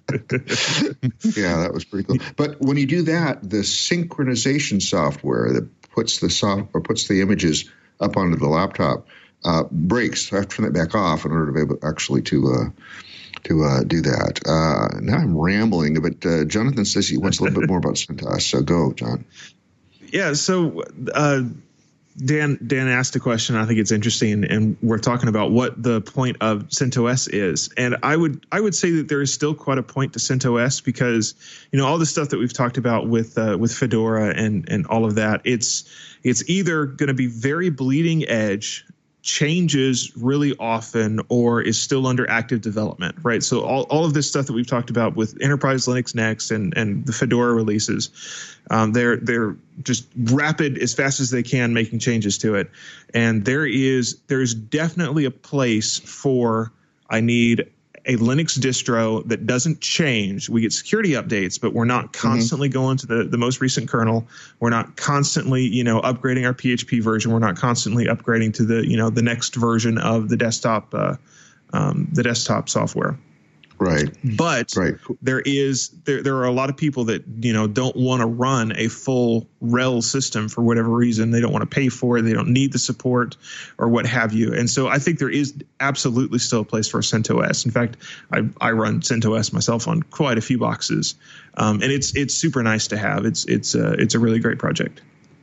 Yeah, that was pretty cool. But when you do that, the synchronization software that puts the soft or puts the images up onto the laptop uh, breaks. So I have to turn it back off in order to be able actually to uh, to uh, do that. Uh, now I'm rambling, but uh, Jonathan says he wants a little bit more about CentOS. So go, John. Yeah. So. Uh, Dan Dan asked a question. I think it's interesting, and we're talking about what the point of CentOS is. And I would I would say that there is still quite a point to CentOS, because you know all the stuff that we've talked about with uh, with Fedora and and all of that. It's it's either going to be very bleeding edge, changes really often, or is still under active development, right? So all, all of this stuff that we've talked about with Enterprise Linux Next and and the Fedora releases, um, they're they're just rapid as fast as they can, making changes to it. And there is there's definitely a place for I need a Linux distro that doesn't change. We get security updates, but we're not constantly mm-hmm. going to the, the most recent kernel. We're not constantly, you know, upgrading our P H P version. We're not constantly upgrading to the, you know, the next version of the desktop, uh, um, the desktop software. Right. But right. there is there there are a lot of people that, you know, don't want to run a full R H E L system for whatever reason. They don't want to pay for it. They don't need the support or what have you. And so I think there is absolutely still a place for CentOS. In fact, I, I run CentOS myself on quite a few boxes, um, and it's it's super nice to have. It's it's a, it's a really great project.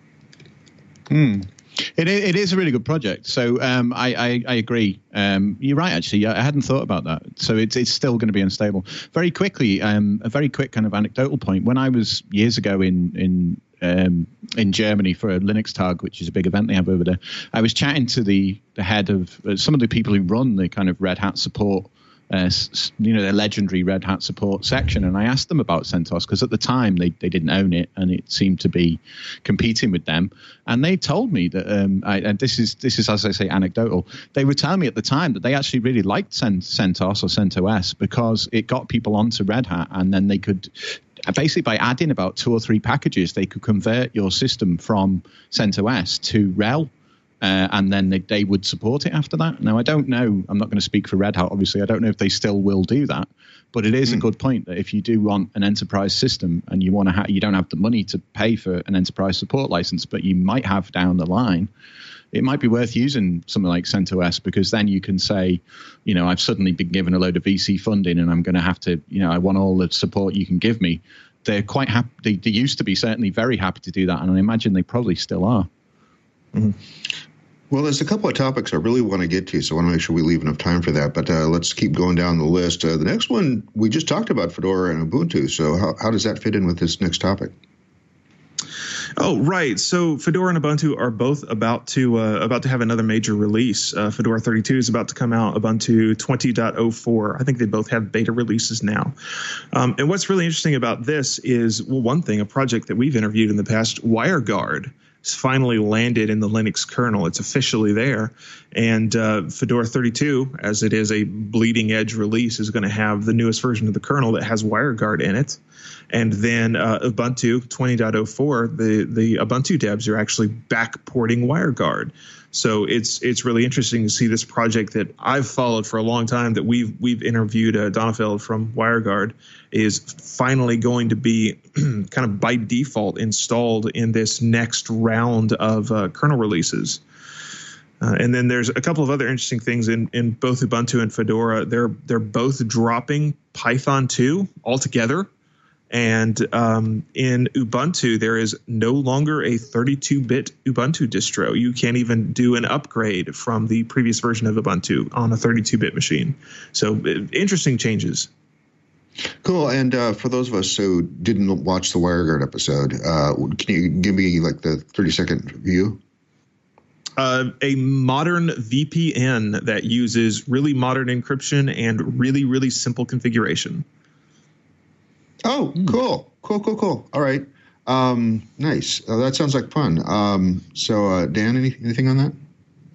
Hmm. It it is a really good project. So um, I, I I agree. Um, you're right, actually. I hadn't thought about that. So it's it's still going to be unstable. Very quickly, um, a very quick kind of anecdotal point. When I was years ago in in um, in Germany for a Linux Tag, which is a big event they have over there, I was chatting to the the head of uh, some of the people who run the kind of Red Hat support uh, you know, their legendary Red Hat support section, and I asked them about CentOS because at the time they, they didn't own it, and it seemed to be competing with them. And they told me that, um, I, and this is this is as I say anecdotal. They were telling me at the time that they actually really liked Cent- CentOS or CentOS because it got people onto Red Hat, and then they could. Basically, by adding about two or three packages, they could convert your system from CentOS to RHEL, uh, and then they, they would support it after that. Now, I don't know. I'm not going to speak for Red Hat, obviously. I don't know if they still will do that. But it is mm. a good point that if you do want an enterprise system and you want to ha- you don't have the money to pay for an enterprise support license, but you might have down the line, it might be worth using something like CentOS, because then you can say, you know, I've suddenly been given a load of V C funding and I'm going to have to, you know, I want all the support you can give me. They're quite happy. They, they used to be certainly very happy to do that. And I imagine they probably still are. Mm-hmm. Well, there's a couple of topics I really want to get to, so I want to make sure we leave enough time for that. But uh, let's keep going down the list. Uh, the next one, we just talked about Fedora and Ubuntu. So how, how does that fit in with this next topic? Oh, right. So Fedora and Ubuntu are both about to uh, about to have another major release. Uh, Fedora thirty-two is about to come out. Ubuntu twenty point oh four. I think they both have beta releases now. Um, and what's really interesting about this is, well, one thing, a project that we've interviewed in the past, WireGuard, has finally landed in the Linux kernel. It's officially there. And uh, Fedora thirty-two, as it is a bleeding edge release, is going to have the newest version of the kernel that has WireGuard in it. And then uh, Ubuntu twenty point oh four, the, the Ubuntu devs are actually backporting WireGuard. So it's it's really interesting to see this project that I've followed for a long time, that we've we've interviewed uh, Donafeld from WireGuard, is finally going to be kind of by default installed in this next round of uh, kernel releases. Uh, and then there's a couple of other interesting things in, in both Ubuntu and Fedora. They're they're both dropping Python two altogether. And um, in Ubuntu, there is no longer a thirty-two bit Ubuntu distro. You can't even do an upgrade from the previous version of Ubuntu on a thirty-two bit machine. So interesting changes. Cool. And uh, for those of us who didn't watch the WireGuard episode, uh, can you give me like the thirty second view? Uh, a modern V P N that uses really modern encryption and really, really simple configuration. Oh, cool. Cool, cool, cool. All right. Um, nice. Uh, that sounds like fun. Um, so, uh, Dan, any, anything on that?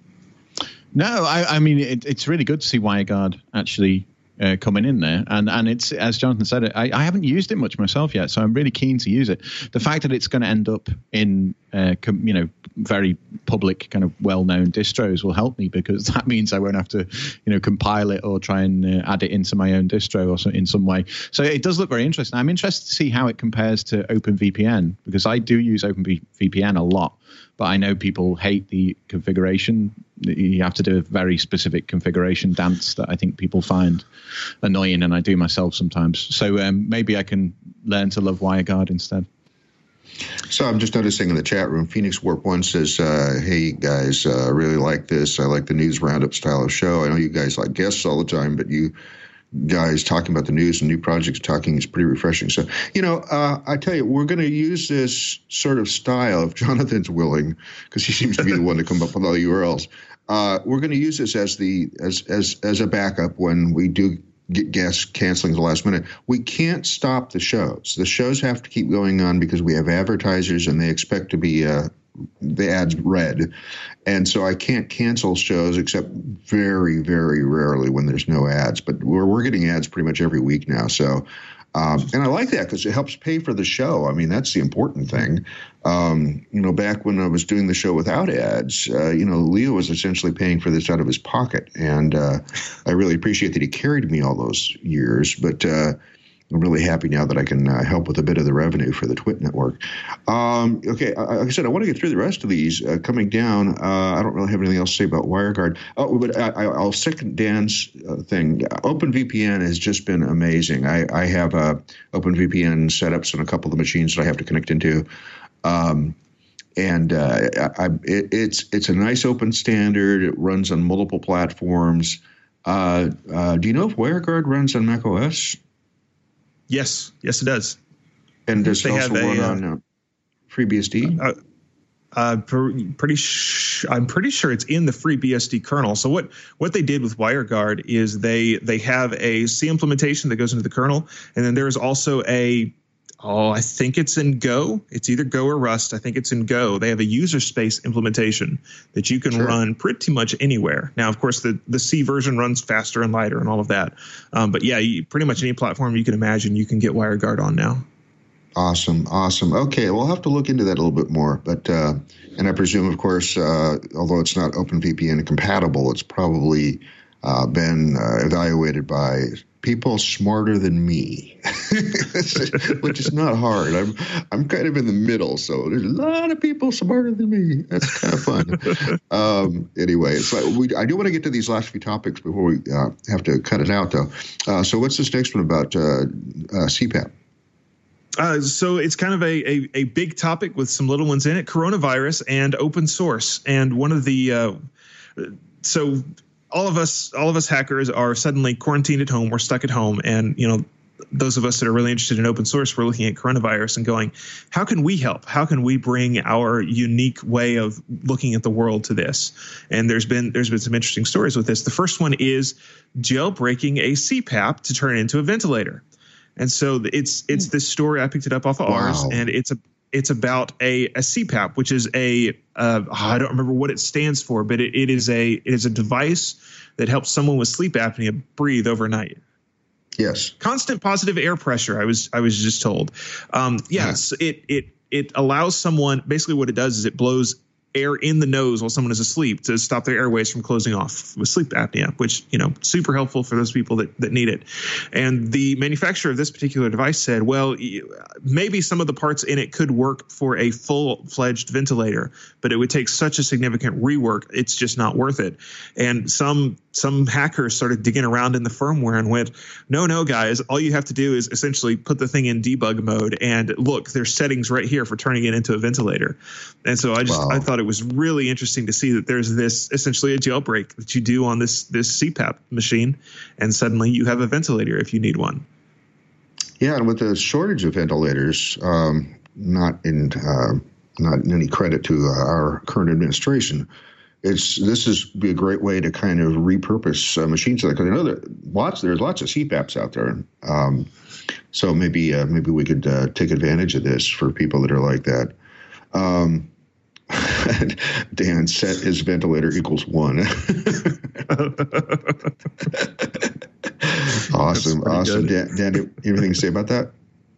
No, I, I mean, it, it's really good to see WireGuard actually uh, coming in there. And and it's, as Jonathan said, I, I haven't used it much myself yet, so I'm really keen to use it. The fact that it's going to end up in, uh, com, you know, very public, kind of well-known distros will help me, because that means I won't have to, you know, compile it or try and uh, add it into my own distro or so, in some way. So it does look very interesting. I'm interested to see how it compares to OpenVPN, because I do use OpenVPN a lot, but I know people hate the configuration. You have to do a very specific configuration dance that I think people find annoying, and I do myself sometimes. So um, maybe I can learn to love WireGuard instead. So I'm just noticing in the chat room, Phoenix Warp One says, uh, hey, guys, I uh, really like this. I like the news roundup style of show. I know you guys like guests all the time, but you guys talking about the news and new projects talking is pretty refreshing. So, you know, uh, I tell you, we're going to use this sort of style, if Jonathan's willing, because he seems to be the one to come up with all the U R Ls. Uh, we're going to use this as the as as as a backup when we do get guests canceling at the last minute. We can't stop the shows. The shows have to keep going on because we have advertisers and they expect to be uh, the ads read. And so I can't cancel shows except very, very rarely when there's no ads. But we're, we're getting ads pretty much every week now. So, um, and I like that because it helps pay for the show. I mean, that's the important thing. Um, you know, back when I was doing the show without ads, uh, you know, Leo was essentially paying for this out of his pocket. And uh, I really appreciate that he carried me all those years. But uh, I'm really happy now that I can uh, help with a bit of the revenue for the Twit Network. Um, okay, like I said, I want to get through the rest of these. Uh, coming down, uh, I don't really have anything else to say about WireGuard. Oh, but I, I'll second Dan's uh, thing. OpenVPN has just been amazing. I, I have uh, OpenVPN setups on a couple of the machines that I have to connect into. Um, and uh, I, it, it's it's a nice open standard. It runs on multiple platforms. Uh, uh, do you know if WireGuard runs on macOS? Yes, yes, it does. And does it also a, run uh, on uh, FreeBSD? Uh, Uh, pretty, sh- I'm pretty sure it's in the free B S D kernel. So what what they did with WireGuard is they they have a C implementation that goes into the kernel, and then there's also a oh I think it's in Go. It's either Go or Rust. I think it's in Go. They have a user space implementation that you can sure. run pretty much anywhere. Now, of course, the the C version runs faster and lighter and all of that. Um, but yeah, you, pretty much any platform you can imagine, you can get WireGuard on now. Awesome, awesome. Okay, we'll have to look into that a little bit more. But uh, and I presume, of course, uh, although it's not OpenVPN compatible, it's probably uh, been uh, evaluated by people smarter than me, which is not hard. I'm I'm kind of in the middle, so there's a lot of people smarter than me. That's kind of fun. um, anyway, so we I do want to get to these last few topics before we uh, have to cut it out, though. Uh, so what's this next one about uh, uh, C PAP? Uh, so it's kind of a, a, a big topic with some little ones in it, coronavirus and open source. And one of the uh, so all of us all of us hackers are suddenly quarantined at home. We're stuck at home. And, you know, those of us that are really interested in open source, we're looking at coronavirus and going, how can we help? How can we bring our unique way of looking at the world to this? And there's been there's been some interesting stories with this. The first one is jailbreaking a C PAP to turn it into a ventilator. And so it's it's this story. I picked it up off of wow. ours, and it's a it's about a, a C PAP, which is a uh, I don't remember what it stands for, but it, it is a it is a device that helps someone with sleep apnea breathe overnight. Yes, constant positive air pressure. I was I was just told. Um, yes, yeah. it it it allows someone. Basically, what it does is it blows air in the nose while someone is asleep to stop their airways from closing off with sleep apnea, which, you know, super helpful for those people that, that need it. And the manufacturer of this particular device said, well, maybe some of the parts in it could work for a full-fledged ventilator, but it would take such a significant rework, it's just not worth it. And some some hackers started digging around in the firmware and went, no, no, guys, all you have to do is essentially put the thing in debug mode, and look, there's settings right here for turning it into a ventilator. And so I just wow. I thought it was really interesting to see that there's this essentially a jailbreak that you do on this this C PAP machine, and suddenly you have a ventilator if you need one. Yeah, and with the shortage of ventilators, um, not in uh, not in any credit to uh, our current administration, it's this is be a great way to kind of repurpose uh, machines like that. I know that lots there's lots of C PAPs out there, um, so maybe uh, maybe we could uh, take advantage of this for people that are like that. Um, Dan set his ventilator equals one. Awesome, awesome. Dan, Dan, anything to say about that?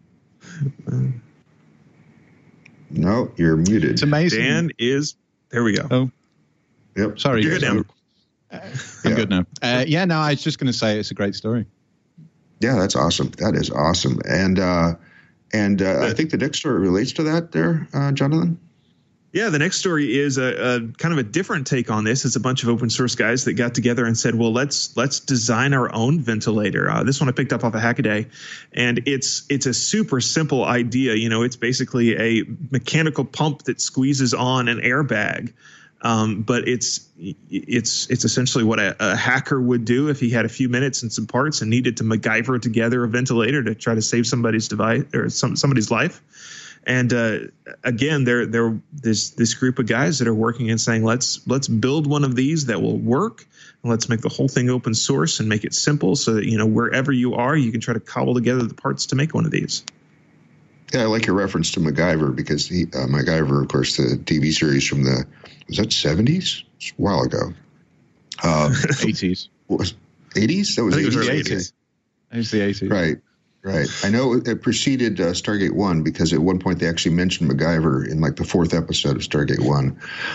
No, you're muted. It's amazing. Dan is there. We go. Oh, yep. Sorry, you're good now. Uh, I'm yeah. good now. Uh, yeah, no, I was just going to say it's a great story. Yeah, that's awesome. That is awesome. And uh, and uh, I think the next story relates to that there, uh, Jonathan. Yeah, the next story is a, a kind of a different take on this. It's a bunch of open source guys that got together and said, well, let's let's design our own ventilator. Uh, this one I picked up off of Hackaday, and it's it's a super simple idea. You know, it's basically a mechanical pump that squeezes on an airbag. Um, but it's it's it's essentially what a, a hacker would do if he had a few minutes and some parts and needed to MacGyver together a ventilator to try to save somebody's device or some somebody's life. And uh, again, there there there's this group of guys that are working and saying, let's let's build one of these that will work, and let's make the whole thing open source and make it simple so that, you know, wherever you are, you can try to cobble together the parts to make one of these. Yeah, I like your reference to MacGyver because he, uh, MacGyver, of course, the T V series from the was that seventies? It's a while ago. Um, eighties. What was eighties? That was I think eighties. It was eighties. It was the eighties. Right. Right. I know it preceded uh, Stargate One because at one point they actually mentioned MacGyver in like the fourth episode of Stargate One.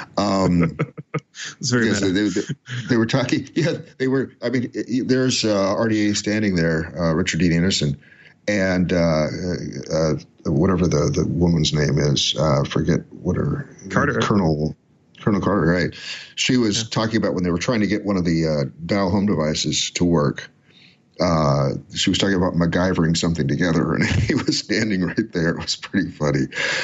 Um, it's very yes, meta. they, they, they were talking. Yeah, they were. I mean, there's uh, R D A standing there, uh, Richard Dean Anderson, and uh, uh, whatever the, the woman's name is, uh, forget what her Carter. Colonel Colonel Carter. Right. She was yeah. talking about when they were trying to get one of the uh, dial home devices to work. Uh, she was talking about MacGyvering something together, and he was standing right there. It was pretty funny.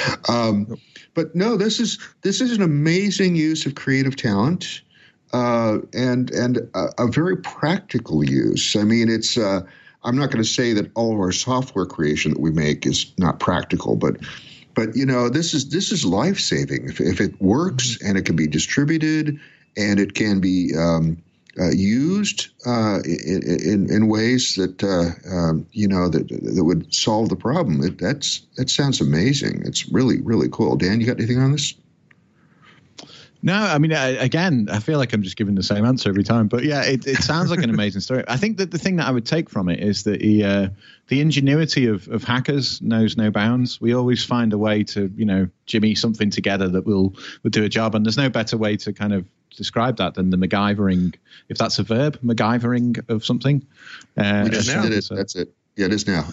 Um, but no, this is this is an amazing use of creative talent, uh, and and a, a very practical use. I mean, it's. Uh, I'm not going to say that all of our software creation that we make is not practical, but But you know, this is this is life saving if if it works and it can be distributed and it can be um, uh, used uh, in, in in ways that uh, um, you know that that would solve the problem. It, that's that sounds amazing. It's really really cool. Dan, you got anything on this? No, I mean, I, again, I feel like I'm just giving the same answer every time. But yeah, it, it sounds like an amazing story. I think that the thing that I would take from it is that the, uh, the ingenuity of, of hackers knows no bounds. We always find a way to, you know, jimmy something together that will, will do a job. And there's no better way to kind of describe that than the MacGyvering, if that's a verb, MacGyvering of something. Uh, we just did it. So. That's it. Yeah, it is now.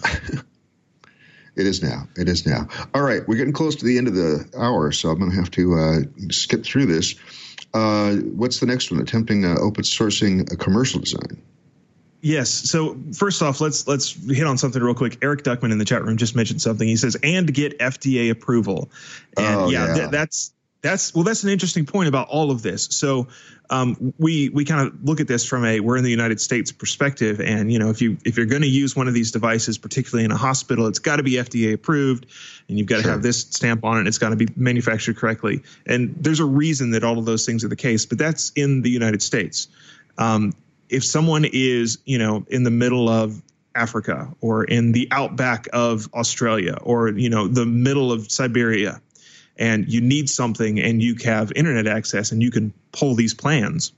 It is now. It is now. All right. We're getting close to the end of the hour, so I'm going to have to uh, skip through this. Uh, what's the next one? Attempting uh, open sourcing a commercial design. Yes. So first off, let's let's hit on something real quick. Eric Duckman in the chat room just mentioned something. He says, and get F D A approval. And oh, yeah, yeah. Th- that's that's well, that's an interesting point about all of this. So um, we we kind of look at this from a we're in the United States perspective. And, you know, if you if you're going to use one of these devices, particularly in a hospital, it's got to be F D A approved and you've got to sure. have this stamp on it. And it's got to be manufactured correctly. And there's a reason that all of those things are the case. But that's in the United States. Um, if someone is, you know, in the middle of Africa or in the outback of Australia or, you know, the middle of Siberia, and you need something and you have internet access and you can pull these plans,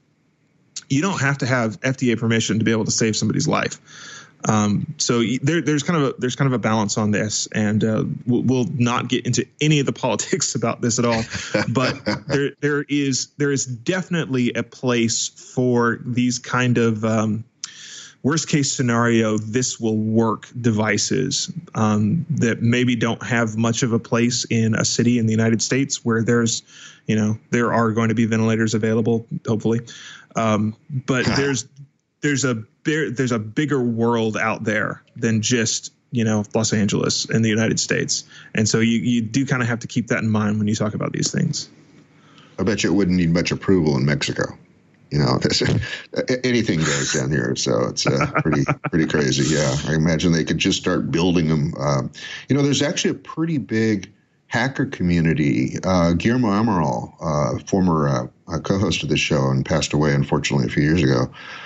you don't have to have F D A permission to be able to save somebody's life. Um, so there, there's kind of a there's kind of a balance on this, and uh, we'll, we'll not get into any of the politics about this at all. But there there is there is definitely a place for these kind of um, worst case scenario, this will work devices um, that maybe don't have much of a place in a city in the United States where there's, you know, there are going to be ventilators available, hopefully. Um, but there's there's a there's a bigger world out there than just, you know, Los Angeles and the United States. And so you, you do kind of have to keep that in mind when you talk about these things. I bet you it wouldn't need much approval in Mexico. You know, anything goes down here, so it's uh, pretty pretty crazy. Yeah, I imagine they could just start building them. Uh, you know, there's actually a pretty big hacker community. Uh, Guillermo Amaral, uh, former uh, co-host of this show and passed away, unfortunately, a few years ago,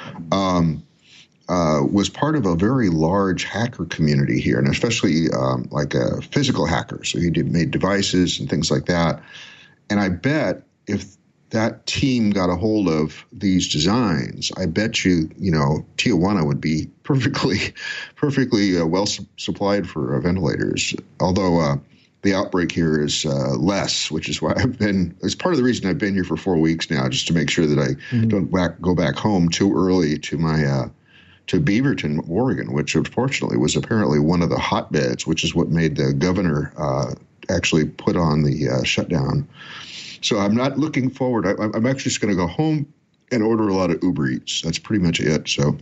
um, uh, was part of a very large hacker community here, and especially um, like a physical hacker. So he did, made devices and things like that. And I bet if that team got a hold of these designs, I bet you, you know, Tijuana would be perfectly, perfectly uh, well su- supplied for uh, ventilators. Although uh, the outbreak here is uh, less, which is why I've been, it's part of the reason I've been here for four weeks now, just to make sure that I mm-hmm. don't back, go back home too early to my, uh, to Beaverton, Oregon, which unfortunately was apparently one of the hotbeds, which is what made the governor uh, actually put on the uh, shutdown. So I'm not looking forward. I, I'm actually just going to go home and order a lot of Uber Eats. That's pretty much it. So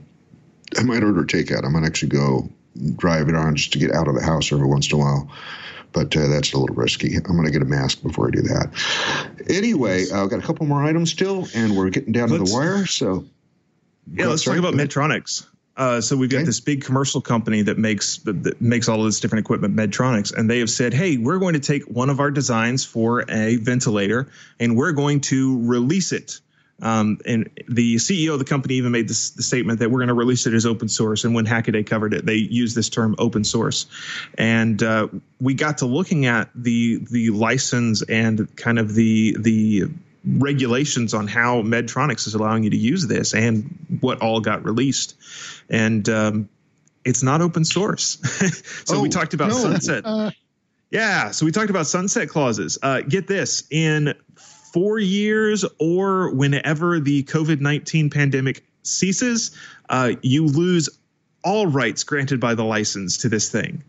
I might order takeout. I might actually go drive it on just to get out of the house every once in a while. But uh, that's a little risky. I'm going to get a mask before I do that. Anyway, I've got a couple more items still, and we're getting down let's, to the wire. So yeah, let's sorry, talk about Medtronics. Uh, so we've got okay. this big commercial company that makes that makes all of this different equipment, Medtronics, and they have said, hey, we're going to take one of our designs for a ventilator and we're going to release it. Um, and the C E O of the company even made this the statement that we're going to release it as open source. And when Hackaday covered it, they used this term open source. And uh, we got to looking at the the license and kind of the the regulations on how Medtronics is allowing you to use this and what all got released. And um, it's not open source. so oh, we talked about no. sunset. Uh, yeah. So we talked about sunset clauses. Uh, get this, in four years or whenever the COVID nineteen pandemic ceases, uh, you lose all rights granted by the license to this thing.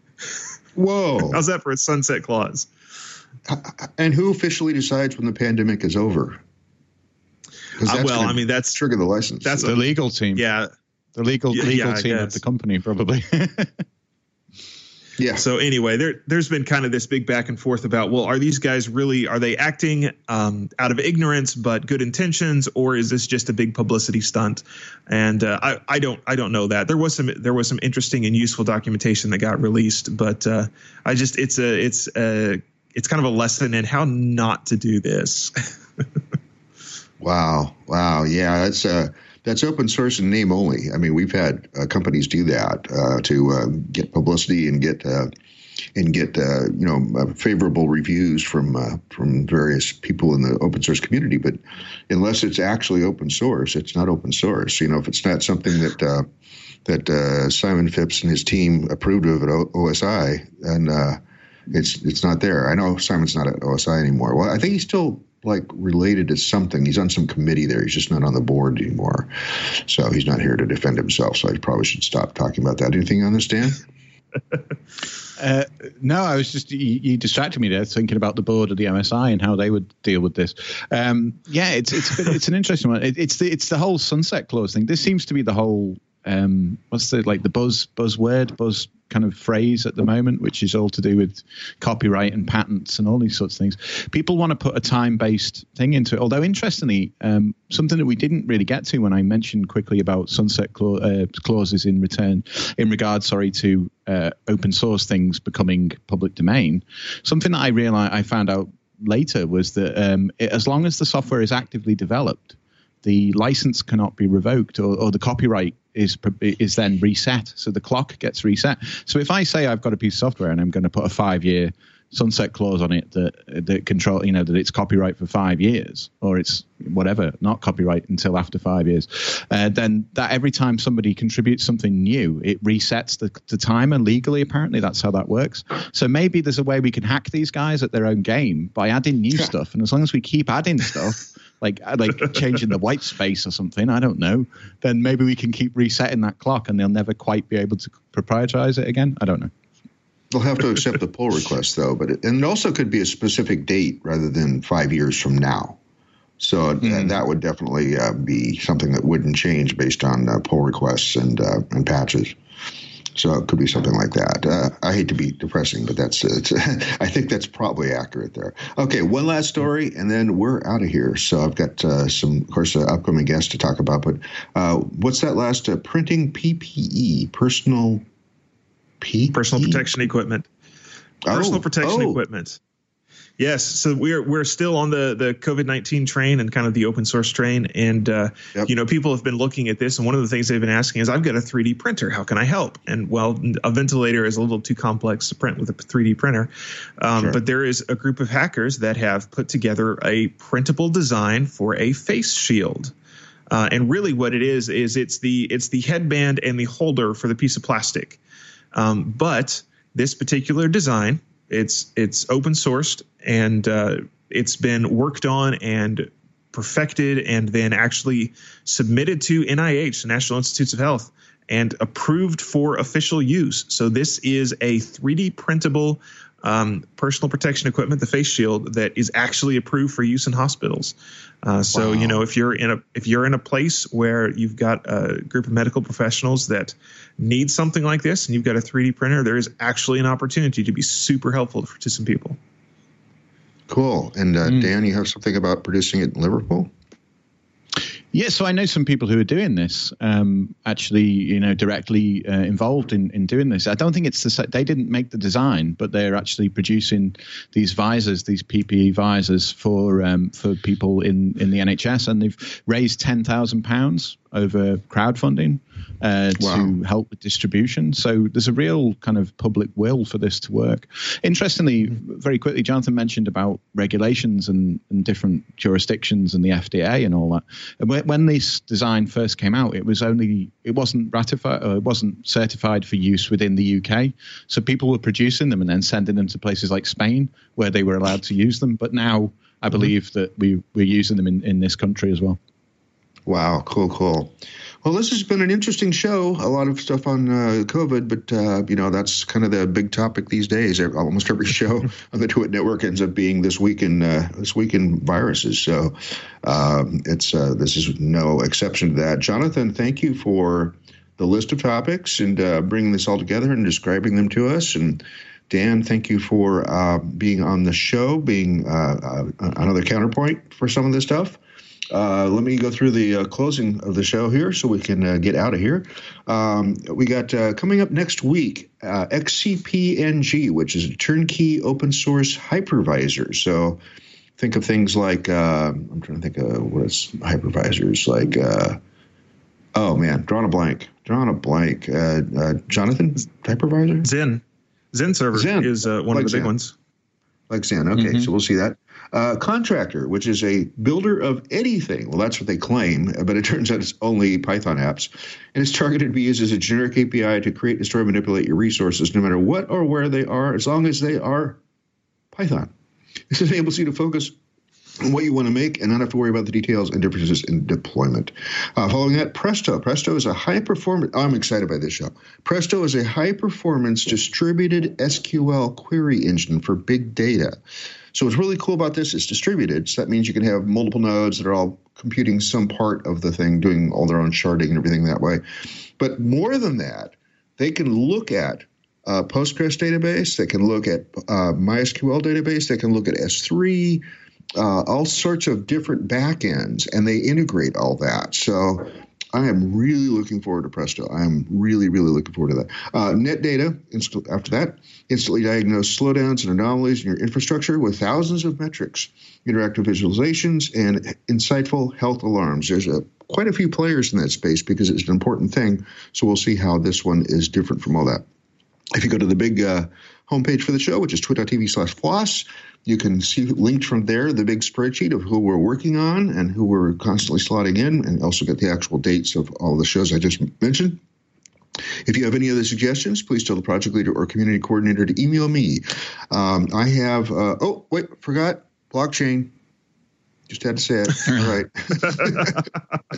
Whoa. How's that for a sunset clause? And who officially decides when the pandemic is over? Uh, well, I mean, that's trigger the license. That's the legal team. Yeah. The legal yeah, legal yeah, team of the company, probably. Yeah. So anyway, there, there's been kind of this big back and forth about, well, are these guys really, are they acting um, out of ignorance but good intentions, or is this just a big publicity stunt? And uh, I, I don't, I don't know that. There was some, there was some interesting and useful documentation that got released, but uh, I just, it's a, it's a, it's kind of a lesson in how not to do this. Wow. Wow. Yeah, that's uh, that's open source in name only. I mean, we've had uh, companies do that uh, to uh, get publicity and get uh, and get uh, you know uh, favorable reviews from uh, from various people in the open source community. But unless it's actually open source, it's not open source. You know, if it's not something that uh, that uh, Simon Phipps and his team approved of at O S I, and uh, it's it's not there. I know Simon's not at O S I anymore. Well, I think he's still like related to something. He's on some committee there. He's just not on the board anymore. So he's not here to defend himself. So I probably should stop talking about that. Anything on this, Dan? uh, no, I was just, you, you distracted me there thinking about the board of the M S I and how they would deal with this. Um, yeah, it's it's it's an interesting one. It, it's the it's the whole sunset clause thing. This seems to be the whole, um, what's the, like the buzz buzzword, buzz kind of phrase at the moment, which is all to do with copyright and patents and all these sorts of things. People want to put a time-based thing into it. Although, interestingly, um, something that we didn't really get to when I mentioned quickly about sunset cla- uh, clauses in return, in regard, sorry, to uh, open source things becoming public domain. Something that I realized, I found out later was that um, it, as long as the software is actively developed, the license cannot be revoked, or, or the copyright is is then reset. So the clock gets reset. So if I say I've got a piece of software and I'm going to put a five-year sunset clause on it that that control, you know, that it's copyright for five years, or it's whatever, not copyright until after five years, uh, then that every time somebody contributes something new, it resets the, the timer legally. Apparently, that's how that works. So maybe there's a way we can hack these guys at their own game by adding new stuff. And as long as we keep adding stuff, like like changing the white space or something, I don't know, then maybe we can keep resetting that clock and they'll never quite be able to proprietarize it again. I don't know. They'll have to accept the pull request, though. But it, and it also could be a specific date rather than five years from now. So mm. that would definitely uh, be something that wouldn't change based on uh, pull requests and uh, and patches. So it could be something like that. Uh, I hate to be depressing, but that's it's, I think that's probably accurate there. Okay, one last story, and then we're out of here. So I've got uh, some, of course, uh, upcoming guests to talk about. But uh, what's that last? Uh, printing P P E, personal P P E? Personal protection equipment. Personal oh, protection oh. equipment. Yes, so we're we're still on the the COVID nineteen train and kind of the open source train, and uh, yep. you know, people have been looking at this, and one of the things they've been asking is, I've got a three D printer, how can I help? And well, a ventilator is a little too complex to print with a three D printer, um, sure. but there is a group of hackers that have put together a printable design for a face shield. Uh, and really, what it is is it's the it's the headband and the holder for the piece of plastic, um, but this particular design, It's it's open sourced, and uh, it's been worked on and perfected and then actually submitted to N I H, the National Institutes of Health, and approved for official use. So this is a three D printable um, personal protection equipment, the face shield, that is actually approved for use in hospitals. Uh, so, wow. you know, if you're in a if you're in a place where you've got a group of medical professionals that need something like this and you've got a three D printer, there is actually an opportunity to be super helpful to some people. Cool. And uh, mm. Dan, you have something about producing it in Liverpool? Yeah, so I know some people who are doing this, um, actually, you know, directly uh, involved in, in doing this. I don't think it's the they didn't make the design, but they're actually producing these visors, these P P E visors for um, for people in, in the N H S, and they've raised ten thousand pounds over crowdfunding uh, wow. to help with distribution. So there's a real kind of public will for this to work. Interestingly, very quickly, Jonathan mentioned about regulations and, and different jurisdictions and the F D A and all that. And when, when this design first came out, it was only it wasn't ratified or it wasn't certified for use within the U K. So people were producing them and then sending them to places like Spain where they were allowed to use them. But now I believe mm-hmm. that we, we're using them in, in this country as well. Wow, cool, cool. Well, this has been an interesting show. A lot of stuff on uh, COVID, but, uh, you know, that's kind of the big topic these days. Almost every show on the Twit Network ends up being this week in, uh, this week in viruses. So um, it's uh, this is no exception to that. Jonathan, thank you for the list of topics and uh, bringing this all together and describing them to us. And Dan, thank you for uh, being on the show, being uh, uh, another counterpoint for some of this stuff. Uh, let me go through the uh, closing of the show here so we can uh, get out of here. Um, we got uh, coming up next week, uh, X C P N G, which is a turnkey open source hypervisor. So think of things like, uh, I'm trying to think of what is hypervisors like. Uh, oh, man, drawing a blank. Drawing a blank. Uh, uh, Jonathan, hypervisor? Xen. Xen server Xen. is uh, one like of the Xen. big ones. Like Xen. Okay, Mm-hmm. so we'll see that. Uh, Contractor, which is a builder of anything. Well, that's what they claim, but it turns out it's only Python apps. And it's targeted to be used as a generic A P I to create, destroy, manipulate your resources, no matter what or where they are, as long as they are Python. This enables you to focus on what you want to make and not have to worry about the details and differences in deployment. Uh, following that, Presto. Presto is a high-performance – I'm excited by this show. Presto is a high-performance distributed S Q L query engine for big data. So what's really cool about this is distributed. So that means you can have multiple nodes that are all computing some part of the thing, doing all their own sharding and everything that way. But more than that, they can look at uh, Postgres database. They can look at uh, MySQL database. They can look at S three, uh, all sorts of different backends, and they integrate all that. So I am really looking forward to Presto. I am really, really looking forward to that. Uh, NetData, inst- after that, instantly diagnose slowdowns and anomalies in your infrastructure with thousands of metrics, interactive visualizations, and insightful health alarms. There's a, quite a few players in that space because it's an important thing. So we'll see how this one is different from all that. If you go to the big uh, homepage for the show, which is twit.tv slash floss, you can see linked from there the big spreadsheet of who we're working on and who we're constantly slotting in, and also get the actual dates of all the shows I just mentioned. If you have any other suggestions, please tell the project leader or community coordinator to email me. Um, I have, uh, oh, wait, forgot, blockchain. Just had to say it. All right.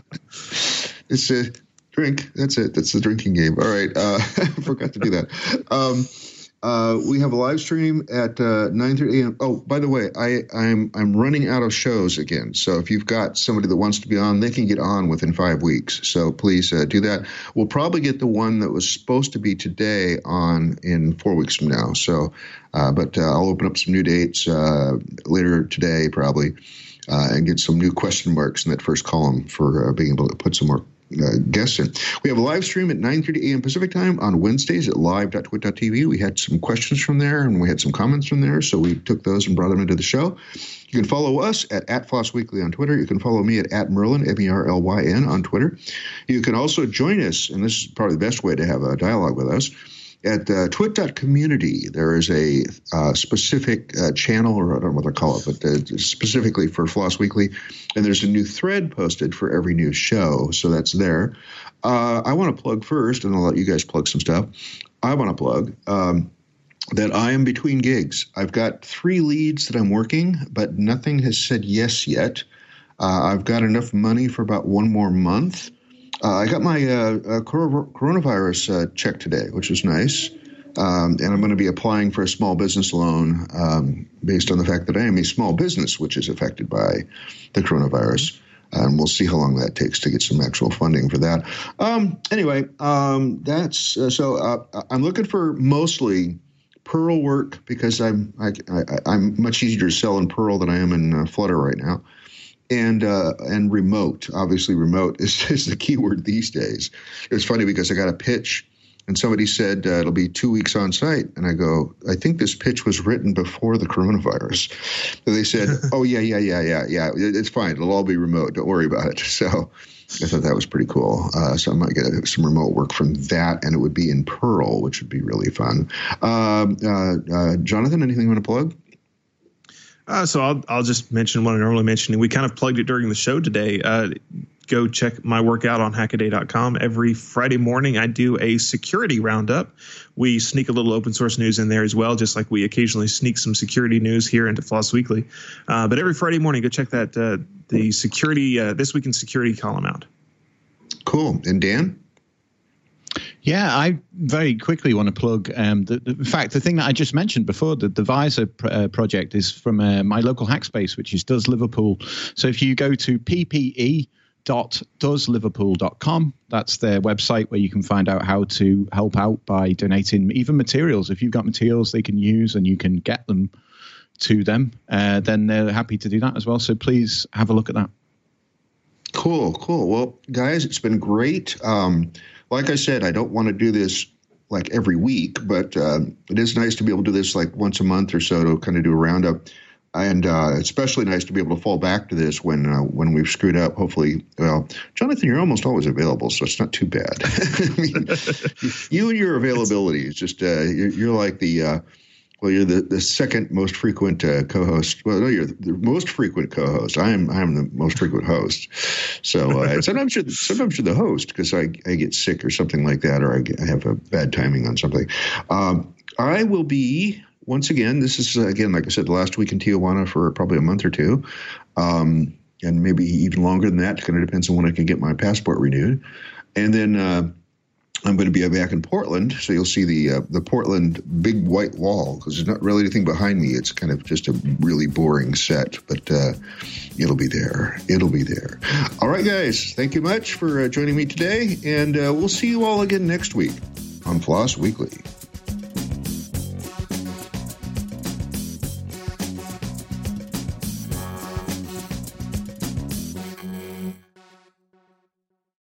It's a drink. That's it. That's the drinking game. All right. Uh, forgot to do that. Um, Uh, we have a live stream at uh, nine thirty a.m. Oh, by the way, I, I'm I'm running out of shows again. So if you've got somebody that wants to be on, they can get on within five weeks. So please uh, do that. We'll probably get the one that was supposed to be today on in four weeks from now. So, uh, but uh, I'll open up some new dates uh, later today probably uh, and get some new question marks in that first column for uh, being able to put some more Uh, guests in. We have a live stream at nine thirty a.m. Pacific time on Wednesdays at live dot twit dot t v. We had some questions from there and we had some comments from there, so we took those and brought them into the show. You can follow us at, at Floss Weekly on Twitter. You can follow me at, at Merlin, M E R L Y N, on Twitter. You can also join us, and this is probably the best way to have a dialogue with us, at uh, twit dot community. There is a uh, specific uh, channel, or I don't know what they call it, but uh, specifically for Floss Weekly, and there's a new thread posted for every new show, so that's there. Uh, I want to plug first, and I'll let you guys plug some stuff. I want to plug um, that I am between gigs. I've got three leads that I'm working, but nothing has said yes yet. Uh, I've got enough money for about one more month. Uh, I got my uh, uh, coronavirus uh, check today, which was nice, um, and I'm going to be applying for a small business loan um, based on the fact that I am a small business which is affected by the coronavirus, and we'll see how long that takes to get some actual funding for that. Um, anyway, um, that's uh, so uh, I'm looking for mostly Perl work because I'm I, I, I'm much easier to sell in Perl than I am in uh, Flutter right now. And uh, and remote, obviously remote is, is the key word these days. It was funny because I got a pitch and somebody said uh, it'll be two weeks on site. And I go, I think this pitch was written before the coronavirus. And they said, oh, yeah, yeah, yeah, yeah, yeah. It's fine. It'll all be remote. Don't worry about it. So I thought that was pretty cool. Uh, so I might get some remote work from that, and it would be in Perl, which would be really fun. Uh, uh, uh, Jonathan, anything you want to plug? Uh, so I'll I'll just mention what I normally mention. We kind of plugged it during the show today. Uh, go check my work out on hackaday dot com. Every Friday morning, I do a security roundup. We sneak a little open source news in there as well, just like we occasionally sneak some security news here into Floss Weekly. Uh, but every Friday morning, go check that uh, the security uh, This Week in Security column out. Cool. And Dan? Yeah, I very quickly want to plug um, the, the in fact, the thing that I just mentioned before, the, the Visor pr- uh, project is from uh, my local hackspace, which is Does Liverpool. So if you go to p p e dot does liverpool dot com, that's their website where you can find out how to help out by donating even materials. If you've got materials they can use and you can get them to them, uh, then they're happy to do that as well. So please have a look at that. Cool, cool. Well, guys, it's been great. Um, like I said, I don't want to do this like every week, but uh, it is nice to be able to do this like once a month or so to kind of do a roundup. And uh, especially nice to be able to fall back to this when uh, when we've screwed up. Hopefully, well, Jonathan, you're almost always available, so it's not too bad. I mean, you and your availability is just uh, you're, you're like the uh, well, you're the, the second most frequent uh, co-host. Well, no, you're the most frequent co-host. I am I am the most frequent host. So uh, sometimes you're sometimes you're the host because I I get sick or something like that, or I, get, I have a bad timing on something. Um, I will be. Once again, this is, again, like I said, the last week in Tijuana for probably a month or two, um, and maybe even longer than that. It kind of depends on when I can get my passport renewed. And then uh, I'm going to be back in Portland, so you'll see the uh, the Portland big white wall, because there's not really anything behind me. It's kind of just a really boring set, but uh, it'll be there. It'll be there. All right, guys, thank you much for uh, joining me today, and uh, we'll see you all again next week on Floss Weekly.